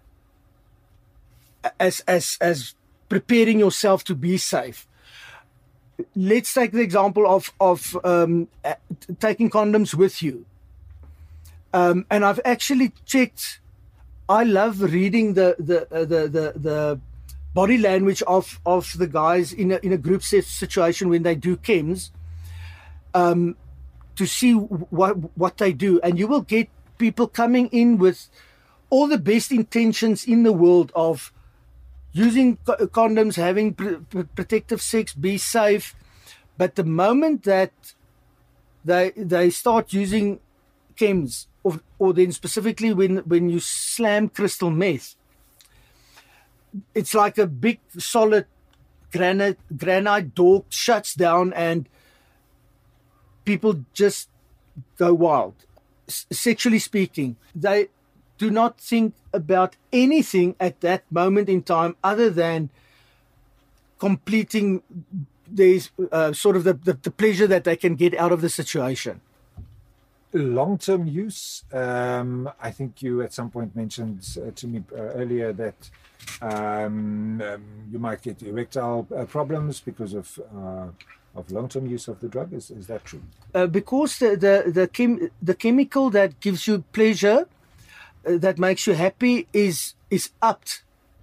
as as as preparing yourself to be safe. Let's take the example of of um, taking condoms with you. Um, and I've actually checked. I love reading the the uh, the, the the body language of of the guys in a in a group situation when they do chems, um, to see what what they do, and you will get people coming in with all the best intentions in the world of using condoms, having pr- pr- protective sex, be safe. But the moment that they they start using chems, or, or then specifically when, when you slam crystal meth, it's like a big solid granite granite door shuts down and people just go wild. S- sexually speaking, they do not think about anything at that moment in time other than completing these uh, sort of the, the, the pleasure that they can get out of the situation. Long-term use, um, I think you at some point mentioned uh, to me uh, earlier that um, um, you might get erectile uh, problems because of uh, of long-term use of the drug. Is is that true? Uh, because the the the, chem- the chemical that gives you pleasure, that makes you happy, is is upped.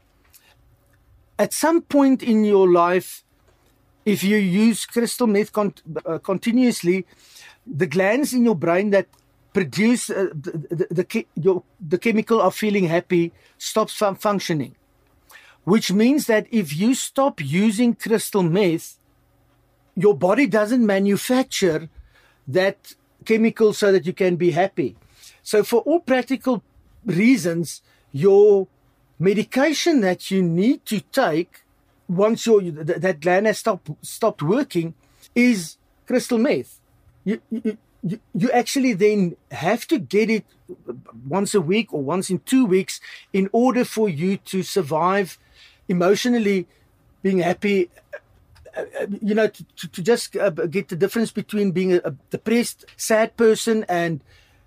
At some point in your life, if you use crystal meth con- uh, continuously, the glands in your brain that produce uh, the the, the, the, your, the chemical of feeling happy stops fun- functioning, which means that if you stop using crystal meth, your body doesn't manufacture that chemical so that you can be happy. So for all practical reasons, your medication that you need to take once your that gland has stopped stopped working is crystal meth. You, you you you actually then have to get it once a week or once in two weeks in order for you to survive emotionally, being happy. Uh, you know, to, to just uh, get the difference between being a, a depressed, sad person and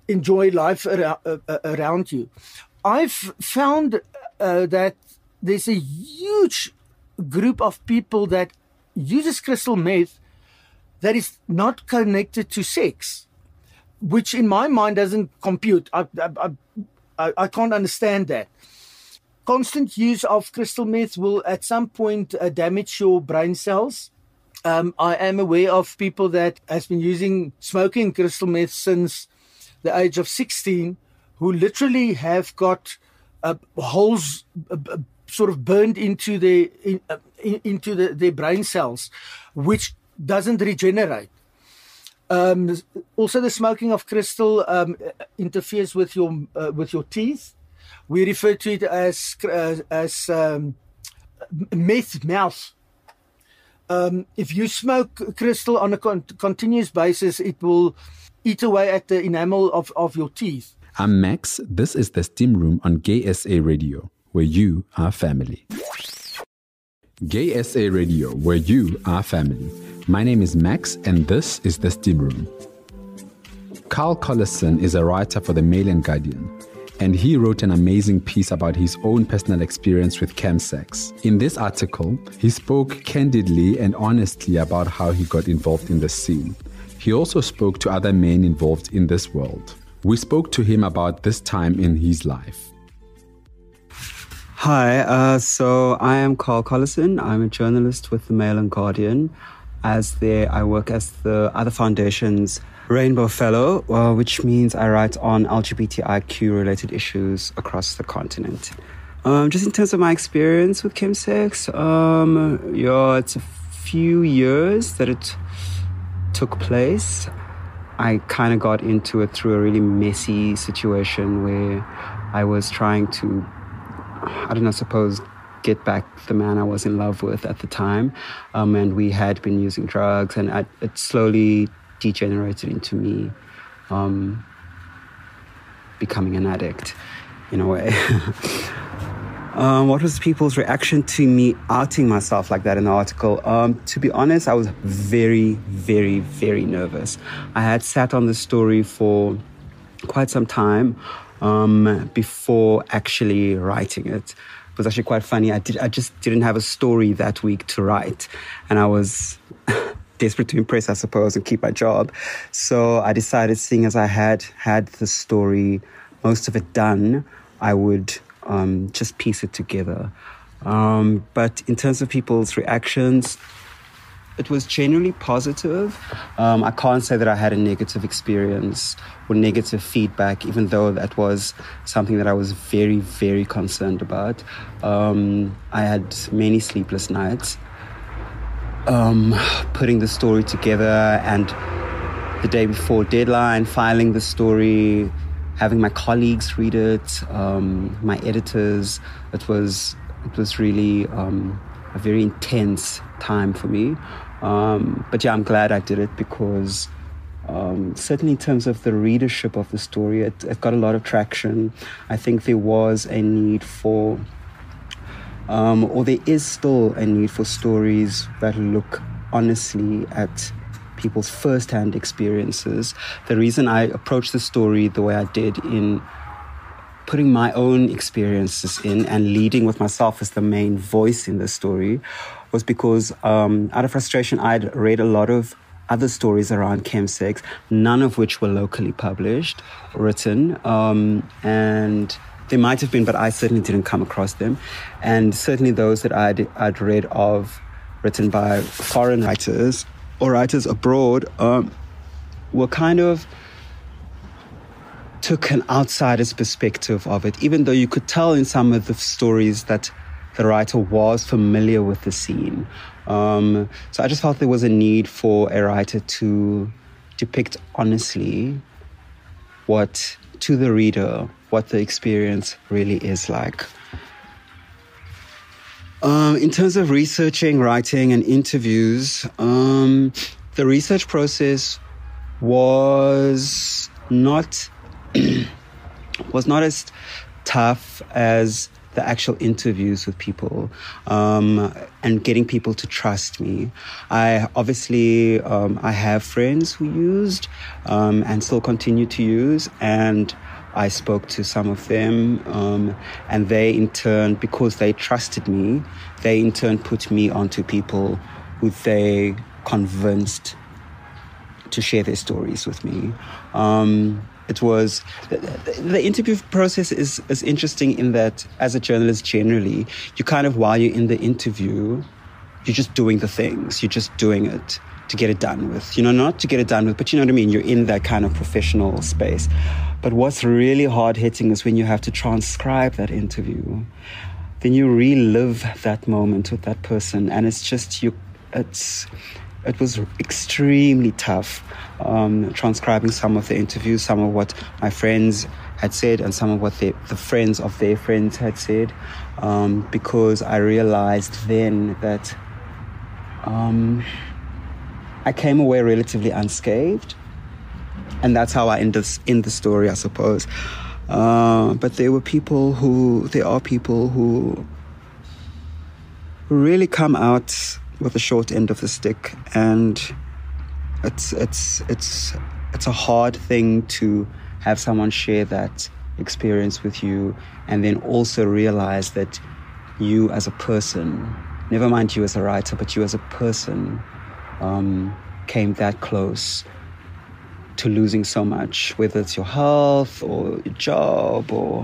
enjoy life around, uh, around you. I've found uh, that there's a huge group of people that uses crystal meth that is not connected to sex, which in my mind doesn't compute. I, I, I, I can't understand that. Constant use of crystal meth will at some point uh, damage your brain cells. Um, I am aware of people that has been using smoking crystal meth since the age of sixteen, who literally have got uh, holes uh, sort of burned into their in, uh, in, into the, their brain cells, which doesn't regenerate. Um, also, the smoking of crystal um, interferes with your uh, with your teeth. We refer to it as uh, as um, meth mouth. Um, if you smoke crystal on a con- continuous basis, it will eat away at the enamel of, of your teeth. I'm Max. This is the Steam Room on Gay S A Radio, where you are family. Gay S A Radio, where you are family. My name is Max, and this is the Steam Room. Carl Collison is a writer for the Mail and Guardian, and he wrote an amazing piece about his own personal experience with chemsex. In this article, he spoke candidly and honestly about how he got involved in the scene. He also spoke to other men involved in this world. We spoke to him about this time in his life. Hi, uh, so I am Carl Collison. I'm a journalist with the Mail and Guardian. As there, I work as the other foundation's Rainbow Fellow, well, which means I write on L G B T I Q-related issues across the continent. Um, just in terms of my experience with chemsex, um, yeah, it's a few years that it took place. I kind of got into it through a really messy situation where I was trying to, I don't know, suppose, get back the man I was in love with at the time. Um, and we had been using drugs, and I, it slowly degenerated into me um, becoming an addict, in a way. um, what was people's reaction to me outing myself like that in the article? Um, to be honest, I was very, very, very nervous. I had sat on the story for quite some time um, before actually writing it. It was actually quite funny. I did. I just didn't have a story that week to write, and I was desperate to impress, I suppose, and keep my job. So I decided, seeing as I had had the story, most of it done, I would um, just piece it together. Um, but in terms of people's reactions, it was generally positive. Um, I can't say that I had a negative experience or negative feedback, even though that was something that I was very, very concerned about. Um, I had many sleepless nights um, putting the story together, and the day before deadline, filing the story, having my colleagues read it, um, my editors. It was, it was really um, a very intense time for me. Um, but yeah, I'm glad I did it because um, certainly in terms of the readership of the story, it, it got a lot of traction. I think there was a need for, um, or there is still a need for stories that look honestly at people's first-hand experiences. The reason I approached the story the way I did, in putting my own experiences in and leading with myself as the main voice in the story, was because um, out of frustration, I'd read a lot of other stories around chemsex, none of which were locally published, written, um, and they might have been, but I certainly didn't come across them. And certainly those that I'd, I'd read of, written by foreign writers or writers abroad, um, were kind of took an outsider's perspective of it, even though you could tell in some of the stories that the writer was familiar with the scene. Um, so I just felt there was a need for a writer to depict honestly what, to the reader, what the experience really is like. Um, in terms of researching, writing, and interviews, um, the research process was not was not as tough as the actual interviews with people, um, and getting people to trust me. I obviously, um, I have friends who used um, and still continue to use, and I spoke to some of them, um, and they in turn, because they trusted me, they in turn put me onto people who they convinced to share their stories with me. Um, It was, the, the interview process is, is interesting in that as a journalist generally, you kind of, while you're in the interview, you're just doing the things. You're just doing it to get it done with. You know, not to get it done with, but you know what I mean? You're in that kind of professional space. But what's really hard-hitting is when you have to transcribe that interview. Then you relive that moment with that person. And it's just, you. it's... It was extremely tough um, transcribing some of the interviews, some of what my friends had said and some of what they, the friends of their friends had said, um, because I realized then that um, I came away relatively unscathed. And that's how I end, this, end the story, I suppose. Uh, but there were people who, there are people who, who really come out with the short end of the stick, and it's it's it's it's a hard thing to have someone share that experience with you, and then also realize that you as a person, never mind you as a writer, but you as a person, um, came that close to losing so much, whether it's your health or your job or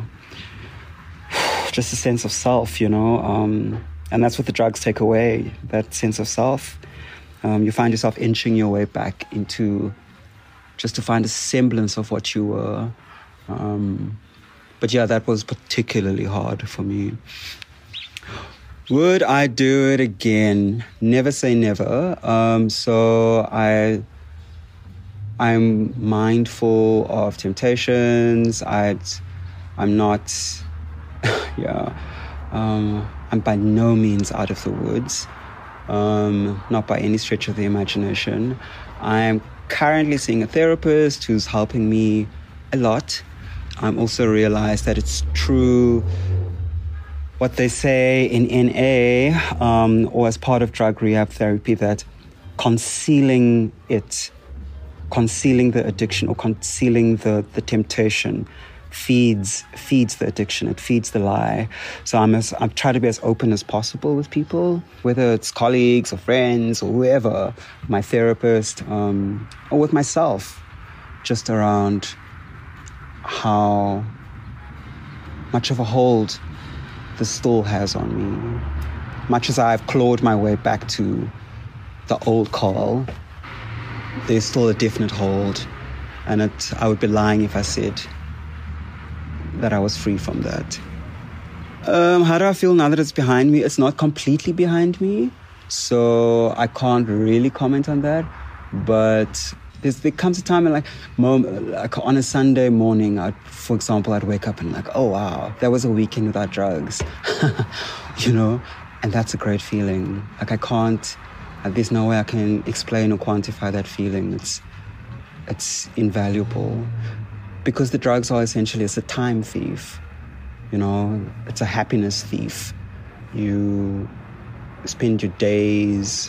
just a sense of self, you know. Um, And that's what the drugs take away, that sense of self. Um, you find yourself inching your way back into just to find a semblance of what you were. Um, but yeah, that was particularly hard for me. Would I do it again? Never say never. Um, so I, I'm mindful of temptations. I'd, I'm not, yeah. Um, I'm by no means out of the woods, um, not by any stretch of the imagination. I'm currently seeing a therapist who's helping me a lot. I'm also realized that it's true what they say in N A um, or as part of drug rehab therapy, that concealing it, concealing the addiction or concealing the, the temptation feeds feeds the addiction, it feeds the lie. So I'm as I'm trying to be as open as possible with people, whether it's colleagues or friends or whoever, my therapist, um, or with myself, just around how much of a hold this still has on me. Much as I've clawed my way back to the old Carl, there's still a definite hold, and it, I would be lying if I said that I was free from that. Um, how do I feel now that it's behind me? It's not completely behind me, so I can't really comment on that. But there's, there comes a time when, like, mom, like on a Sunday morning, I'd, for example, I'd wake up and like, oh wow, that was a weekend without drugs, you know, and that's a great feeling. Like I can't, there's no way I can explain or quantify that feeling. It's, it's invaluable. Because the drugs are essentially, it's a time thief, you know, it's a happiness thief. You spend your days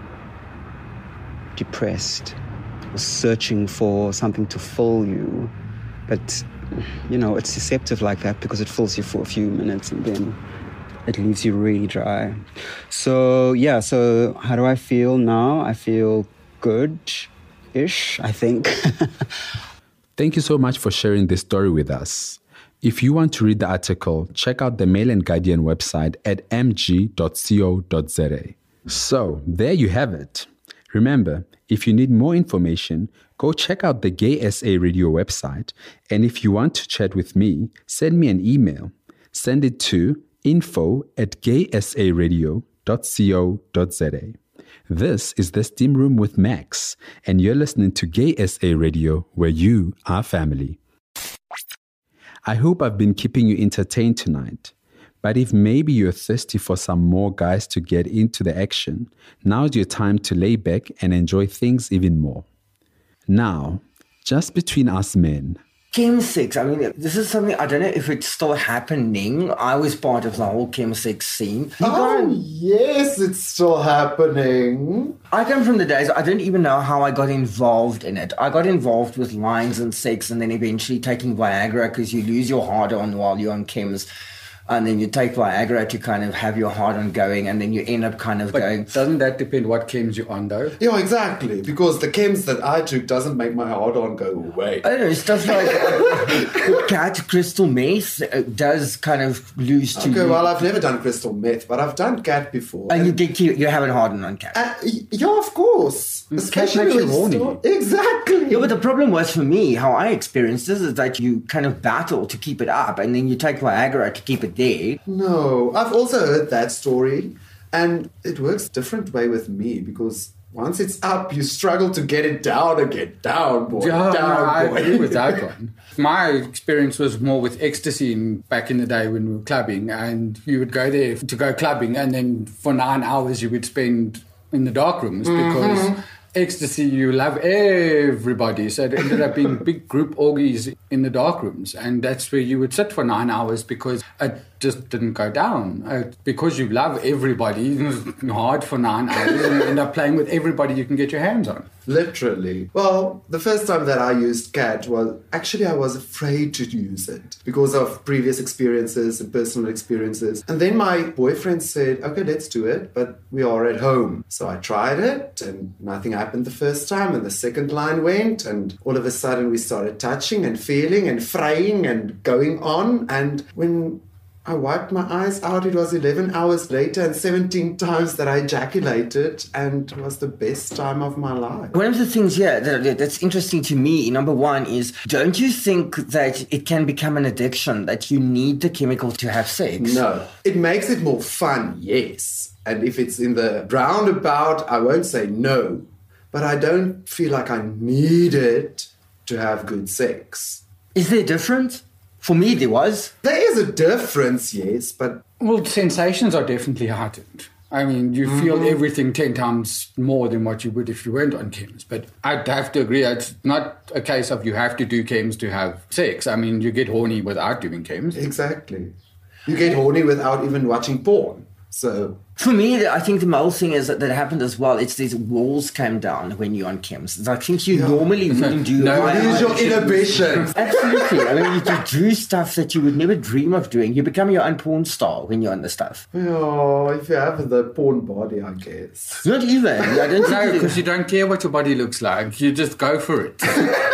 depressed, searching for something to fill you. But, you know, it's deceptive like that because it fills you for a few minutes and then it leaves you really dry. So, yeah, so how do I feel now? I feel good-ish, I think. Thank you so much for sharing this story with us. If you want to read the article, check out the Mail and Guardian website at m g dot co dot z a. So, there you have it. Remember, if you need more information, go check out the Gay S A Radio website. And if you want to chat with me, send me an email. Send it to info at gay s a radio dot co dot z a. This is The Steam Room with Max, and you're listening to Gay S A Radio, where you are family. I hope I've been keeping you entertained tonight. But if maybe you're thirsty for some more guys to get into the action, now's your time to lay back and enjoy things even more. Now, just between us men, chemsex, I mean, this is something, I don't know if it's still happening. I was part of the whole chemsex scene. You oh, yes, it's still happening. I come from the days, I don't even know how I got involved in it. I got involved with lines and sex and then eventually taking Viagra because you lose your hard-on while you're on chems. And then you take Viagra to kind of have your hard-on going, and then you end up kind of but going... Doesn't that depend what chems you're on, though? Yeah, exactly. Because the chems that I took doesn't make my hard-on go away. I don't know, stuff like uh, cat crystal meth uh, does kind of lose to okay, you. Okay, well, I've never done crystal meth, but I've done cat before. And, and you get you, you haven't hard-on on cat? Uh, yeah, of course. Especially you horny. Still, exactly. Yeah, but the problem was for me, how I experienced this is that you kind of battle to keep it up, and then you take Viagra to keep it there. No. No, I've also heard that story, and it works a different way with me because once it's up, you struggle to get it down again. Down, boy. Yeah, down, no, I boy. agree with that one. My experience was more with ecstasy in, back in the day when we were clubbing, and you would go there to go clubbing, and then for nine hours you would spend in the dark rooms because... Mm-hmm. Ecstasy, you love everybody. So it ended up being big group orgies in the dark rooms. And that's where you would sit for nine hours because it just didn't go down. Uh, because you love everybody, it's hard for nine hours and you end up playing with everybody you can get your hands on. Literally. Well, the first time that I used cat was actually I was afraid to use it because of previous experiences and personal experiences. And then my boyfriend said, okay, let's do it, but we are at home. So I tried it and nothing happened the first time, and the second line went, and all of a sudden we started touching and feeling and fraying and going on. And when I wiped my eyes out, it was eleven hours later and seventeen times that I ejaculated, and it was the best time of my life. One of the things, yeah, that, that's interesting to me, number one, is don't you think that it can become an addiction, that you need the chemical to have sex? No. It makes it more fun, yes. And if it's in the roundabout, I won't say no. But I don't feel like I need it to have good sex. Is there a difference? For me, there was. There is a difference, yes, but... Well, sensations are definitely heightened. I mean, you feel mm-hmm. everything ten times more than what you would if you weren't on chems. But I'd have to agree, it's not a case of you have to do chems to have sex. I mean, you get horny without doing chems. Exactly. You get horny without even watching porn. So... For me, I think the whole thing is that, that happened as well. It's these walls came down when you're on chems. I think you yeah. normally wouldn't do. No, use your inhibition. Absolutely. I mean, you do stuff that you would never dream of doing. You become your own porn star when you're on the stuff. Oh, if you have the porn body, I guess. Not even. I don't no, because you don't care what your body looks like. You just go for it.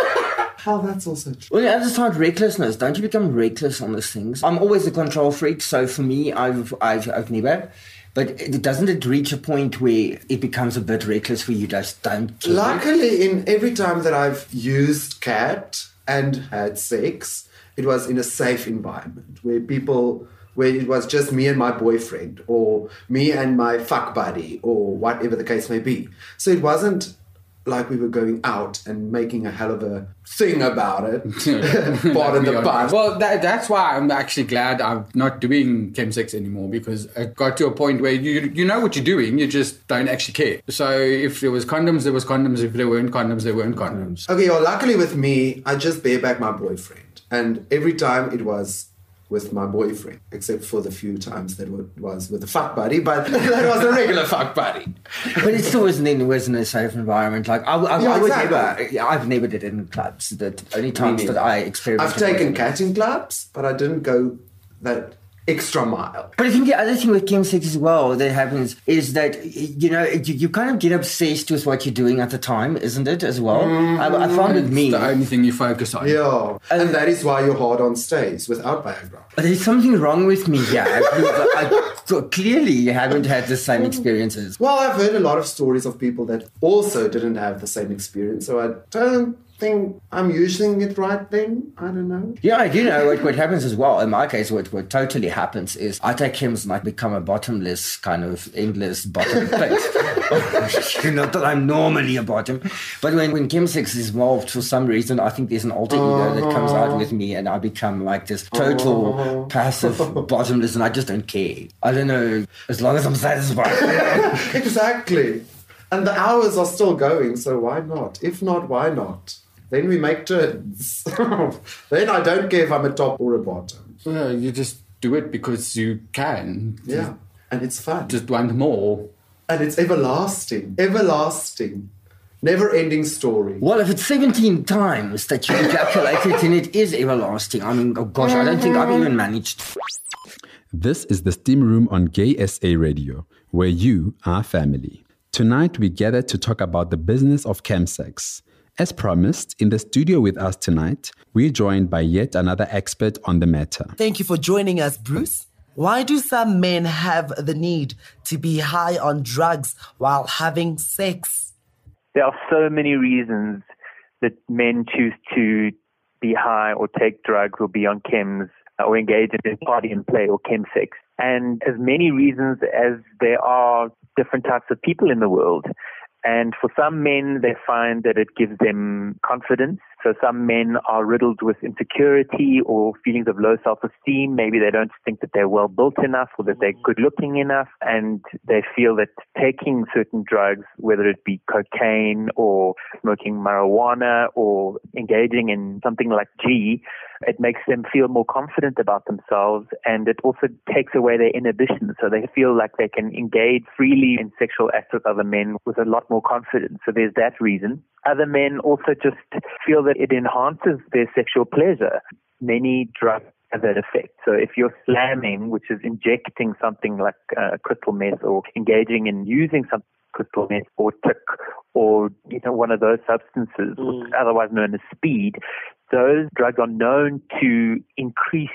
Oh, that's also true. Well, the other side, recklessness. Don't you become reckless on these things? I'm always a control freak, so for me, I've, I've, I've never... But it, doesn't it reach a point where it becomes a bit reckless where you just don't care? Luckily, in every time that I've used cat and had sex, it was in a safe environment where people, where it was just me and my boyfriend or me and my fuck buddy or whatever the case may be. So it wasn't like we were going out and making a hell of a thing about it. Pardon the pun. Well, that, that's why I'm actually glad I'm not doing chemsex anymore, because it got to a point where you you know what you're doing, you just don't actually care. So if there was condoms, there was condoms. If there weren't condoms, there weren't condoms. Okay, well, luckily with me, I just bareback my boyfriend. And every time it was with my boyfriend, except for the few times that it was with a fuck buddy, but that was a regular fuck buddy. But it still wasn't in, wasn't a safe environment. Like I, I, yeah, I would exactly. never, I've never did it in clubs. The only times that I experimented. I've taken cat in clubs, but I didn't go that extra mile. But I think the other thing with chemsex as well that happens is that, you know, you, you kind of get obsessed with what you're doing at the time, isn't it, as well? Mm-hmm. I, I found with me... It's the only thing you focus on. Yeah, and, and that is why your hard-on stays without Viagra. There's something wrong with me, yeah. I, I, clearly you haven't had the same experiences. Well, I've heard a lot of stories of people that also didn't have the same experience, so I don't think I'm using it right then. I don't know. Yeah, I do know what, what happens as well. In my case, what, what totally happens is I take chems and I become a bottomless, kind of endless bottom pit. Not that I'm normally a bottom. But when, when chemsex is involved, for some reason, I think there's an alter ego uh-huh. that comes out with me and I become like this total uh-huh. passive bottomless, and I just don't care. I don't know, as long as I'm satisfied. Exactly. And the hours are still going, so why not? If not, why not? Then we make turns. Then I don't care if I'm a top or a bottom. Yeah, you just do it because you can. Yeah, and it's fun. Just want more. And it's everlasting. Everlasting. Never-ending story. Well, if it's seventeen times that you calculate it, then it is everlasting. I mean, oh gosh, I don't think I've even managed. This is the Steam Room on Gay S A Radio, where you are family. Tonight, we gather to talk about the business of chemsex. As promised, in the studio with us tonight, we're joined by yet another expert on the matter. Thank you for joining us, Bruce. Why do some men have the need to be high on drugs while having sex? There are so many reasons that men choose to be high or take drugs or be on chems or engage in party and play or chemsex. And as many reasons as there are different types of people in the world. And for some men, they find that it gives them confidence. So some men are riddled with insecurity or feelings of low self-esteem. Maybe they don't think that they're well built enough or that they're good looking enough. And they feel that taking certain drugs, whether it be cocaine or smoking marijuana or engaging in something like G, it makes them feel more confident about themselves, and it also takes away their inhibitions. So they feel like they can engage freely in sexual acts with other men with a lot more confidence. So there's that reason. Other men also just feel that it enhances their sexual pleasure. Many drugs have that effect. So if you're slamming, which is injecting something like uh, crystal meth or engaging in using some crystal meth or tick or you know one of those substances, mm. otherwise known as speed, those drugs are known to increase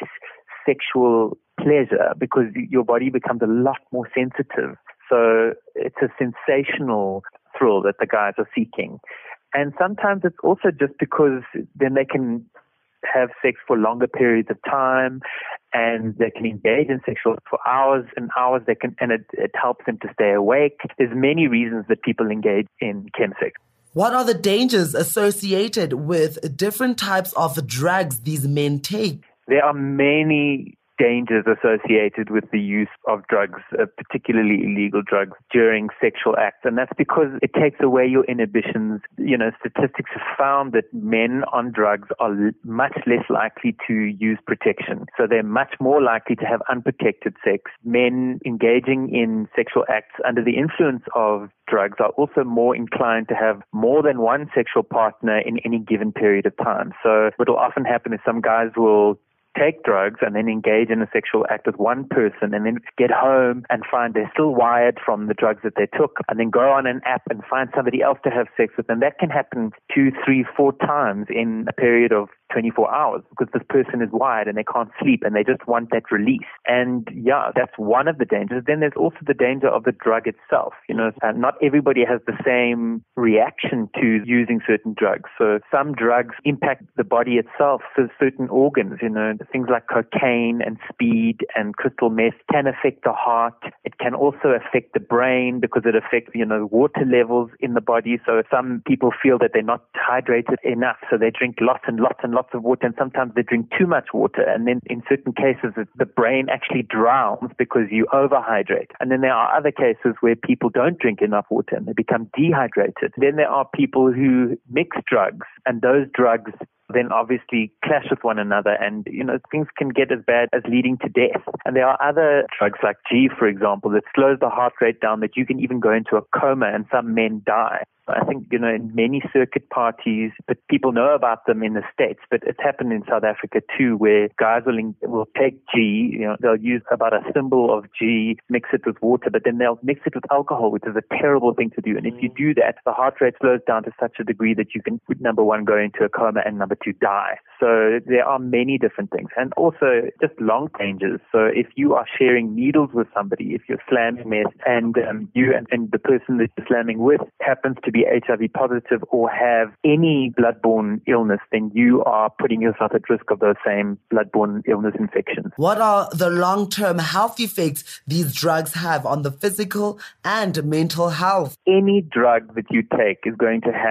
sexual pleasure because your body becomes a lot more sensitive. So it's a sensational thrill that the guys are seeking. And sometimes it's also just because then they can have sex for longer periods of time and they can engage in sexual for hours and hours. They can, and it, it helps them to stay awake. There's many reasons that people engage in chemsex. What are the dangers associated with different types of drugs these men take? There are many dangers associated with the use of drugs, uh, particularly illegal drugs, during sexual acts. And that's because it takes away your inhibitions. You know, statistics have found that men on drugs are l- much less likely to use protection. So they're much more likely to have unprotected sex. Men engaging in sexual acts under the influence of drugs are also more inclined to have more than one sexual partner in any given period of time. So what will often happen is some guys will take drugs and then engage in a sexual act with one person and then get home and find they're still wired from the drugs that they took and then go on an app and find somebody else to have sex with. And that can happen two, three, four times in a period of twenty-four hours because this person is wired and they can't sleep and they just want that release. And yeah, that's one of the dangers. Then there's also the danger of the drug itself. You know, uh, not everybody has the same reaction to using certain drugs. So some drugs impact the body itself. So certain organs, you know, things like cocaine and speed and crystal meth can affect the heart. It can also affect the brain because it affects, you know, water levels in the body. So some people feel that they're not hydrated enough. So they drink lots and lots and lots of water, and sometimes they drink too much water. And then in certain cases, the brain actually drowns because you overhydrate. And then there are other cases where people don't drink enough water and they become dehydrated. Then there are people who mix drugs, and those drugs then obviously clash with one another, and you know things can get as bad as leading to death. And there are other drugs like G, for example, that slows the heart rate down, that you can even go into a coma and some men die. I think, you know, in many circuit parties, but people know about them in the States, but it's happened in South Africa too, where guys will, will take G, you know, they'll use about a thimble of G, mix it with water, but then they'll mix it with alcohol, which is a terrible thing to do. And if you do that, the heart rate slows down to such a degree that you can, number one, go into a coma, and number two, die. So there are many different things. And also just long dangers. So if you are sharing needles with somebody, if you're slamming meth, and um, you and, and the person that you're slamming with happens to be H I V positive or have any bloodborne illness, then you are putting yourself at risk of those same bloodborne illness infections. What are the long-term health effects these drugs have on the physical and mental health? Any drug that you take is going to have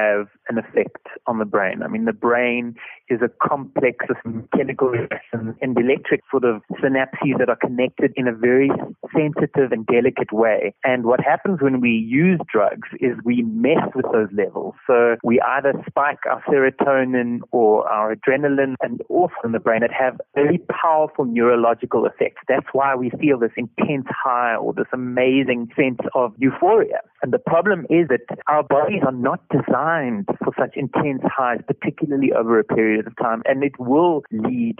an effect on the brain. I mean, the brain is a complex system of chemical reactions and electric sort of synapses that are connected in a very sensitive and delicate way. And what happens when we use drugs is we mess with those levels. So we either spike our serotonin or our adrenaline and also in the brain that have very powerful neurological effects. That's why we feel this intense high or this amazing sense of euphoria. And the problem is that our bodies are not designed for such intense highs, particularly over a period of time. And it will lead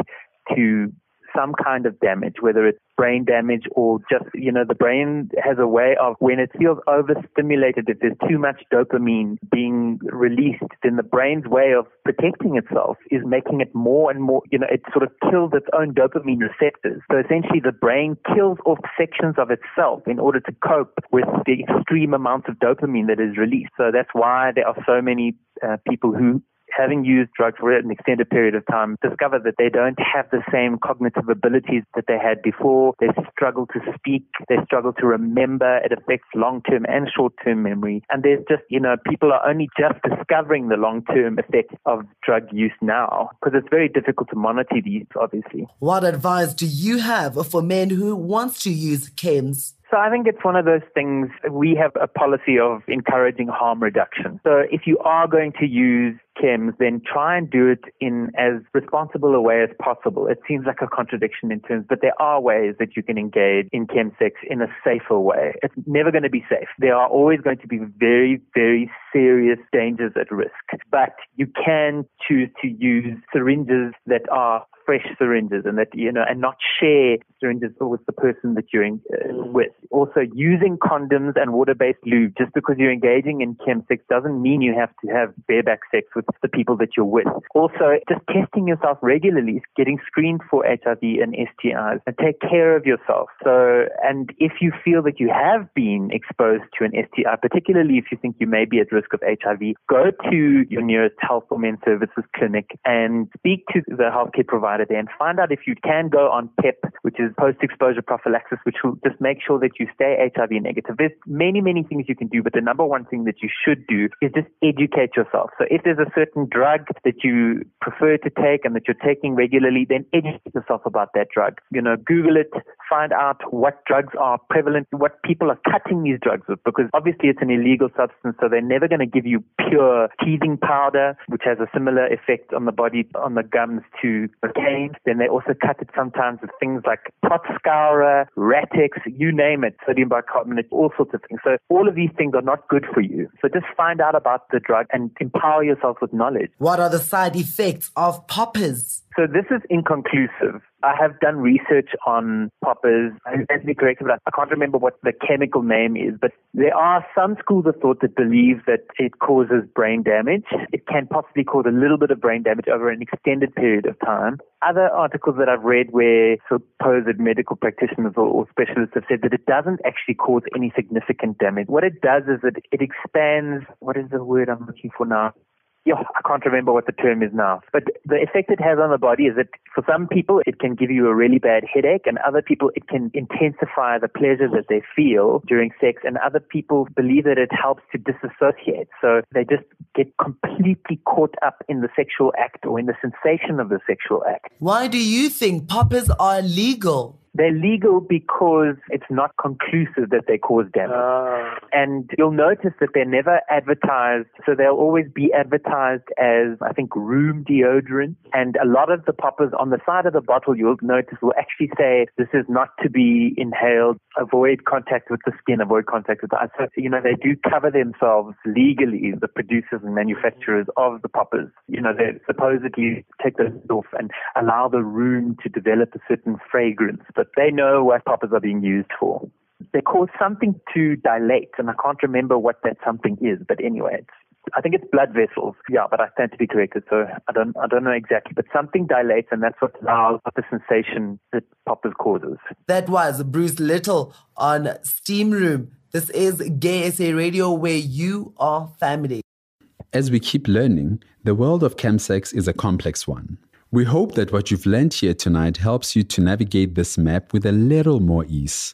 to some kind of damage, whether it's brain damage or just, you know, the brain has a way of, when it feels overstimulated, if there's too much dopamine being released, then the brain's way of protecting itself is making it more and more, you know, it sort of kills its own dopamine receptors. So essentially the brain kills off sections of itself in order to cope with the extreme amounts of dopamine that is released. So that's why there are so many uh, people who, having used drugs for an extended period of time, discover that they don't have the same cognitive abilities that they had before. They struggle to speak. They struggle to remember. It affects long-term and short-term memory. And there's just, you know, people are only just discovering the long-term effects of drug use now because it's very difficult to monitor these, obviously. What advice do you have for men who want to use chems? So I think it's one of those things, we have a policy of encouraging harm reduction. So if you are going to use chems, then try and do it in as responsible a way as possible. It seems like a contradiction in terms, but there are ways that you can engage in chemsex in a safer way. It's never going to be safe. There are always going to be very, very serious dangers at risk. But you can choose to use syringes that are fresh syringes and that, you know, and not share syringes with the person that you're in, uh, with. Also, using condoms and water-based lube, just because you're engaging in chemsex doesn't mean you have to have bareback sex with the people that you're with. Also, just testing yourself regularly, getting screened for H I V and S T Is, and take care of yourself. So, and if you feel that you have been exposed to an S T I, particularly if you think you may be at risk of H I V, go to your nearest Health for Men Services clinic and speak to the healthcare provider there and find out if you can go on PEP, which is post-exposure prophylaxis, which will just make sure that you stay H I V negative. There's many, many things you can do, but the number one thing that you should do is just educate yourself. So if there's a certain drug that you prefer to take and that you're taking regularly, then educate yourself about that drug. You know, Google it, find out what drugs are prevalent, what people are cutting these drugs with, because obviously it's an illegal substance, so they're never going to give you pure teething powder, which has a similar effect on the body, on the gums to cocaine. Then they also cut it sometimes with things like pot scourer, Ratex, you name it, sodium bicarbonate, all sorts of things. So all of these things are not good for you. So just find out about the drug and empower yourself with knowledge. What are the side effects of poppers? So this is inconclusive. I have done research on poppers. I have to be corrected, but I can't remember what the chemical name is. But there are some schools of thought that believe that it causes brain damage. It can possibly cause a little bit of brain damage over an extended period of time. Other articles that I've read where supposed medical practitioners or, or specialists have said that it doesn't actually cause any significant damage. What it does is that it expands, what is the word I'm looking for now? Yeah, I can't remember what the term is now. But the effect it has on the body is that for some people, it can give you a really bad headache, and other people, it can intensify the pleasure that they feel during sex, and other people believe that it helps to disassociate. So they just get completely caught up in the sexual act or in the sensation of the sexual act. Why do you think poppers are legal? They're legal because it's not conclusive that they cause damage. Uh. And you'll notice that they're never advertised. So they'll always be advertised as, I think, room deodorant. And a lot of the poppers on the side of the bottle, you'll notice, will actually say, this is not to be inhaled. Avoid contact with the skin, avoid contact with the eyes. So, you know, they do cover themselves legally, the producers and manufacturers of the poppers. You know, they supposedly take those off and allow the room to develop a certain fragrance. But they know what poppers are being used for. They cause something to dilate, and I can't remember what that something is. But anyway, it's, I think it's blood vessels. Yeah, but I stand to be corrected, so I don't I don't know exactly. But something dilates, and that's what allows the sensation that poppers causes. That was Bruce Little on Steam Room. This is Gay S A Radio, where you are family. As we keep learning, the world of chemsex is a complex one. We hope that what you've learned here tonight helps you to navigate this map with a little more ease.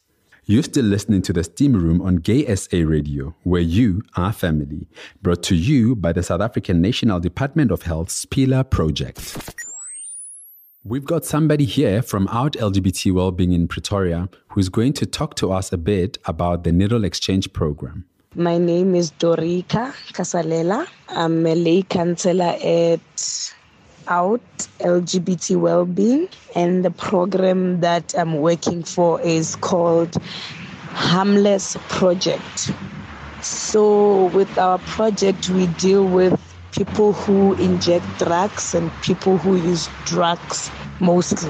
You're still listening to the Steam Room on Gay S A Radio, where you are family. Brought to you by the South African National Department of Health's PILA project. We've got somebody here from Out L G B T Wellbeing in Pretoria who's going to talk to us a bit about the Needle Exchange Program. My name is Dorika Kasalela. I'm a lay counselor at Out L G B T Wellbeing, and the program that I'm working for is called Harmless Project. So with our project, we deal with people who inject drugs and people who use drugs mostly.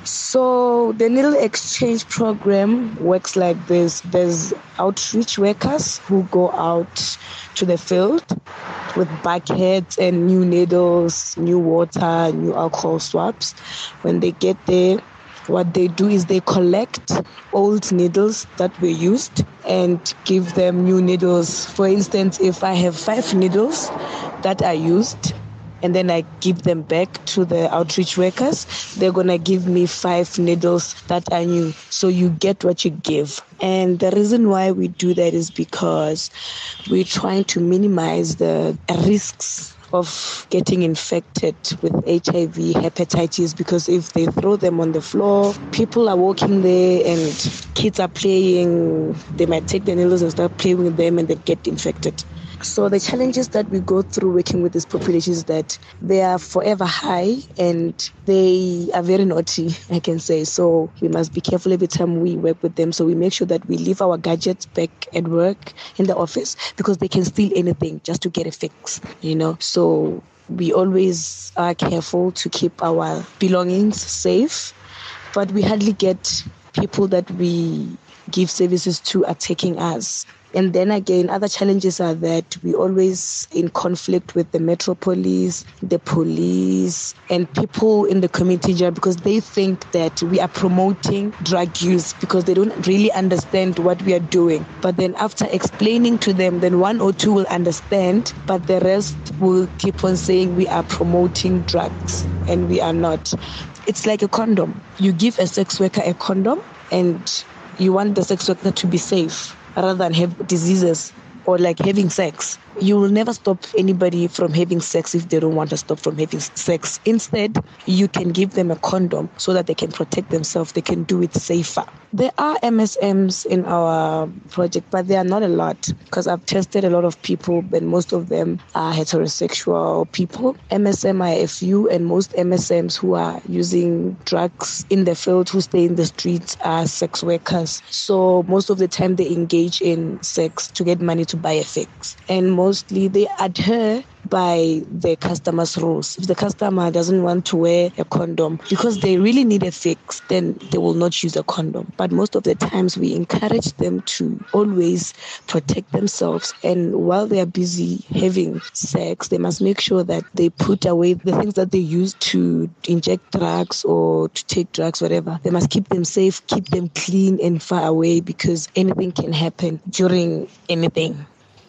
So the Needle Exchange Program works like this. There's outreach workers who go out to the field with buckets and new needles, new water, new alcohol swabs. When they get there, what they do is they collect old needles that were used and give them new needles. For instance, if I have five needles that are used, and then I give them back to the outreach workers, they're going to give me five needles that are new. So you get what you give. And the reason why we do that is because we're trying to minimize the risks of getting infected with H I V, hepatitis, because if they throw them on the floor, people are walking there and kids are playing, they might take the needles and start playing with them and they get infected. So the challenges that we go through working with this population is that they are forever high and they are very naughty, I can say. So we must be careful every time we work with them. So we make sure that we leave our gadgets back at work in the office because they can steal anything just to get a fix, you know. So we always are careful to keep our belongings safe, but we hardly get people that we give services to are taking us. And then again, other challenges are that we always in conflict with the Metro Police, the police, and people in the community because they think that we are promoting drug use because they don't really understand what we are doing. But then after explaining to them, then one or two will understand, but the rest will keep on saying we are promoting drugs, and we are not. It's like a condom. You give a sex worker a condom, and you want the sex worker to be safe, rather than have diseases or like having sex. You will never stop anybody from having sex if they don't want to stop from having sex. Instead, you can give them a condom so that they can protect themselves. They can do it safer. There are M S Ms in our project, but they are not a lot because I've tested a lot of people, but most of them are heterosexual people. M S M are a few, and most M S Ms who are using drugs in the field, who stay in the streets, are sex workers. So most of the time they engage in sex to get money to buy a fix. And mostly they adhere by the customer's rules. If the customer doesn't want to wear a condom because they really need a fix, then they will not use a condom. But most of the times we encourage them to always protect themselves, and while they are busy having sex, they must make sure that they put away the things that they use to inject drugs or to take drugs, whatever. They must keep them safe, keep them clean and far away because anything can happen during anything.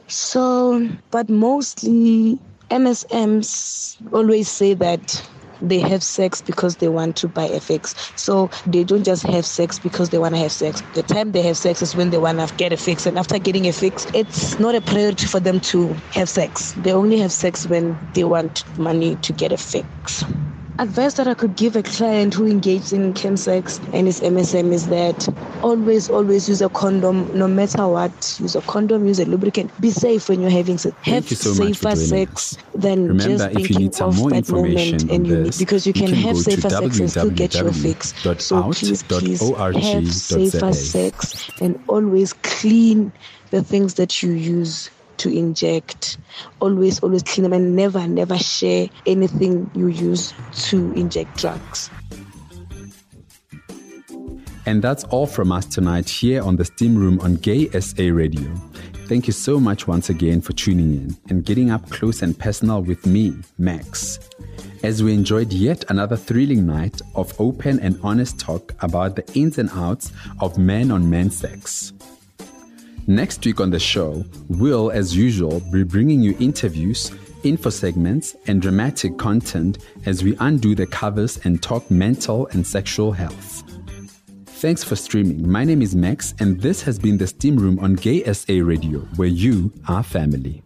So, but mostly M S Ms always say that they have sex because they want to buy a fix. So they don't just have sex because they want to have sex. The time they have sex is when they want to get a fix. And after getting a fix, it's not a priority for them to have sex. They only have sex when they want money to get a fix. Advice that I could give a client who engages in chemsex and is M S M is that always, always use a condom, no matter what. Use a condom, use a lubricant. Be safe when you're having sex. Have so safer sex than Remember, just if you thinking need some of more that information moment. on And you this, because you can, you can have go to safer sex and still get your w w w fix. dot So out please, dot please org have dot safer z a. sex and always clean the things that you use to inject. Always, always clean them and never, never share anything you use to inject drugs. And that's all from us tonight here on the Steam Room on Gay S A Radio. Thank you so much once again for tuning in and getting up close and personal with me, Max, as we enjoyed yet another thrilling night of open and honest talk about the ins and outs of man-on-man sex. Next week on the show, we'll, as usual, be bringing you interviews, info segments, and dramatic content as we undo the covers and talk mental and sexual health. Thanks for streaming. My name is Max, and this has been the Steam Room on Gay S A Radio, where you are family.